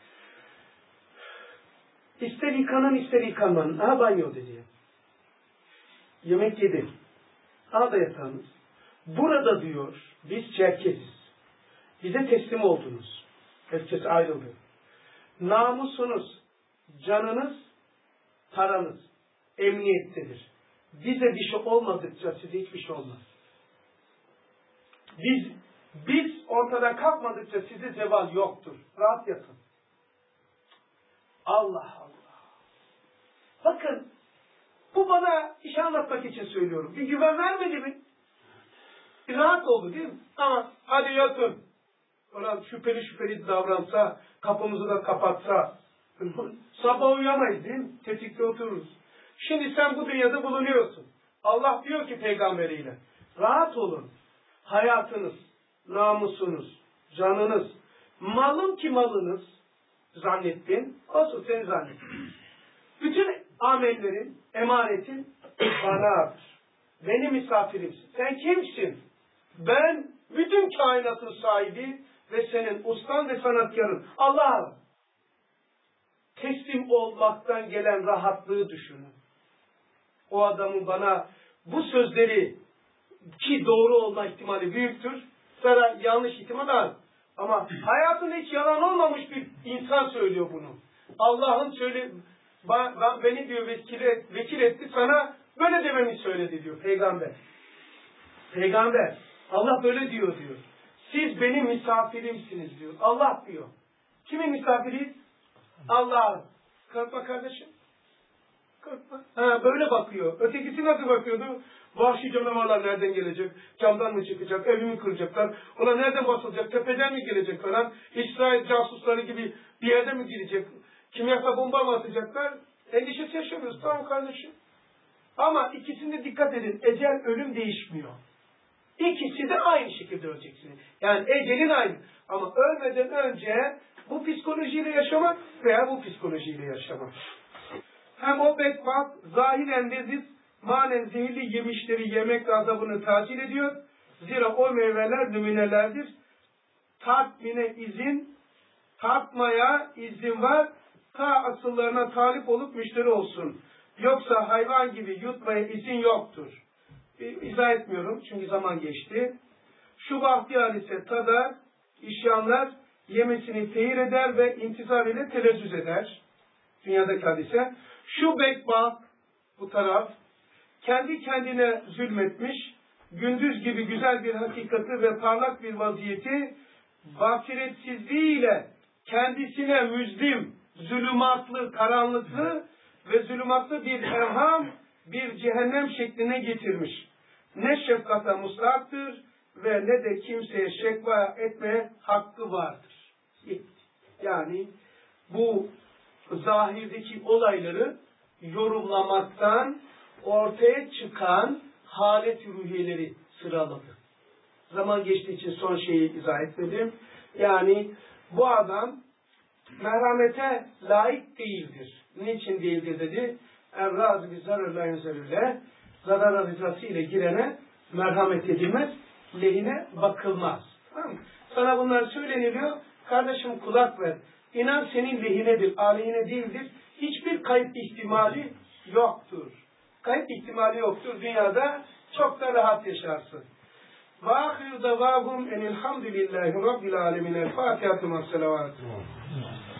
İster yıkanan ister yıkanmanın. Aha banyo dedi. Yemek yedi. Aha da yatağınız. Burada diyor, biz Çerkeziz. Bize teslim oldunuz. Herkes ayrıldı. Namusunuz, canınız, paranız emniyettedir. Bize bir şey olmadıkça size hiçbir şey olmaz. Biz, biz ortadan kalkmadıkça size zeval yoktur. Rahat yatın. Allah Allah. Bakın, bu bana iş anlatmak için söylüyorum. Bir güven vermedi mi? Bir rahat oldu değil mi? Ama hadi yatın. Ona şüpheli şüpheli davransa, kapımızı da kapatsa, sabah uyuyamayız değil mi? Tetikte otururuz. Şimdi sen bu dünyada bulunuyorsun. Allah diyor ki peygamberiyle, rahat olun. Hayatınız, namusunuz, canınız, malın ki malınız zannettin, olsun seni zannettin. Bütün amellerin, emanetin banadır. Benim misafirimsin. Sen kimsin? Ben bütün kainatın sahibi ve senin ustan ve sanatkarın. Allah'ım teslim olmaktan gelen rahatlığı düşünün. O adamın bana bu sözleri ki doğru olma ihtimali büyüktür. Sonra yanlış ihtimal az. Ama hayatında hiç yalan olmamış bir insan söylüyor bunu. Allah'ın söyle ben, beni diyor vekil, vekil etti sana böyle dememi söyledi diyor peygamber. Peygamber Allah böyle diyor diyor. Siz benim misafirimsiniz diyor. Allah diyor. Kimin misafiriyiz? Allah'ın. Kalkma kardeşim. Korkma. Ha, böyle bakıyor. Ötekisi nasıl bakıyordu? Vahşi canavarlar nereden gelecek? Camdan mı çıkacak? Evimi kıracaklar? Ona nereden basılacak? Tepeden mi gelecek falan? İsrail casusları gibi bir yerde mi girecek? Kimyasal bomba mı atacaklar? Endişesi yaşamıyoruz. Tamam kardeşim. Ama ikisinde dikkat edin. Ecel, ölüm değişmiyor. İkisi de aynı şekilde öleceksiniz. Yani ecelin aynı. Ama ölmeden önce bu psikolojiyle yaşamak veya bu psikolojiyle yaşamak. Hem o bedbaht zahiren leziz, manen zehirli yemişleri yemek azabını tacil ediyor. Zira o meyveler nümunelerdir. Tatmine izin, tatmaya izin var. Ta asıllarına talip olup müşteri olsun. Yoksa hayvan gibi yutmaya izin yoktur. İzah etmiyorum çünkü zaman geçti. Şu bahtiyar ise tadar, işyanlar, yemesini teyir eder ve intizar ile telezzüz eder. Dünyadaki hadise. Şu bedbaht, bu taraf, kendi kendine zulmetmiş, gündüz gibi güzel bir hakikati ve parlak bir vaziyeti, basiretsizliğiyle kendisine müzlim, zulümatlı, karanlıklı ve zulümatlı bir evham, bir cehennem şekline getirmiş. Ne şefkata mustahaktır ve ne de kimseye şekva etmeye hakkı vardır. Yani bu zahirdeki olayları yorumlamaktan ortaya çıkan halet-i ruhiyeleri sıraladı. Zaman geçtiği için son şeyi izah etmedim. Yani bu adam merhamete layık değildir. Niçin değildir dedi. Evraz bir zararla enzerüle, zarara rızası ile girene merhamet edilmez, lehine bakılmaz. Tamam mı? Sana bunlar söyleniliyor, kardeşim kulak ver. İnan senin lehinedir, aleyhine değildir. Hiçbir kayıp ihtimali yoktur. Kayıp ihtimali yoktur. Dünyada çok da rahat yaşarsın. Ve ahir davahum enilhamdülillahi rabbil alemin. El Fatiha-tü Massalavatü.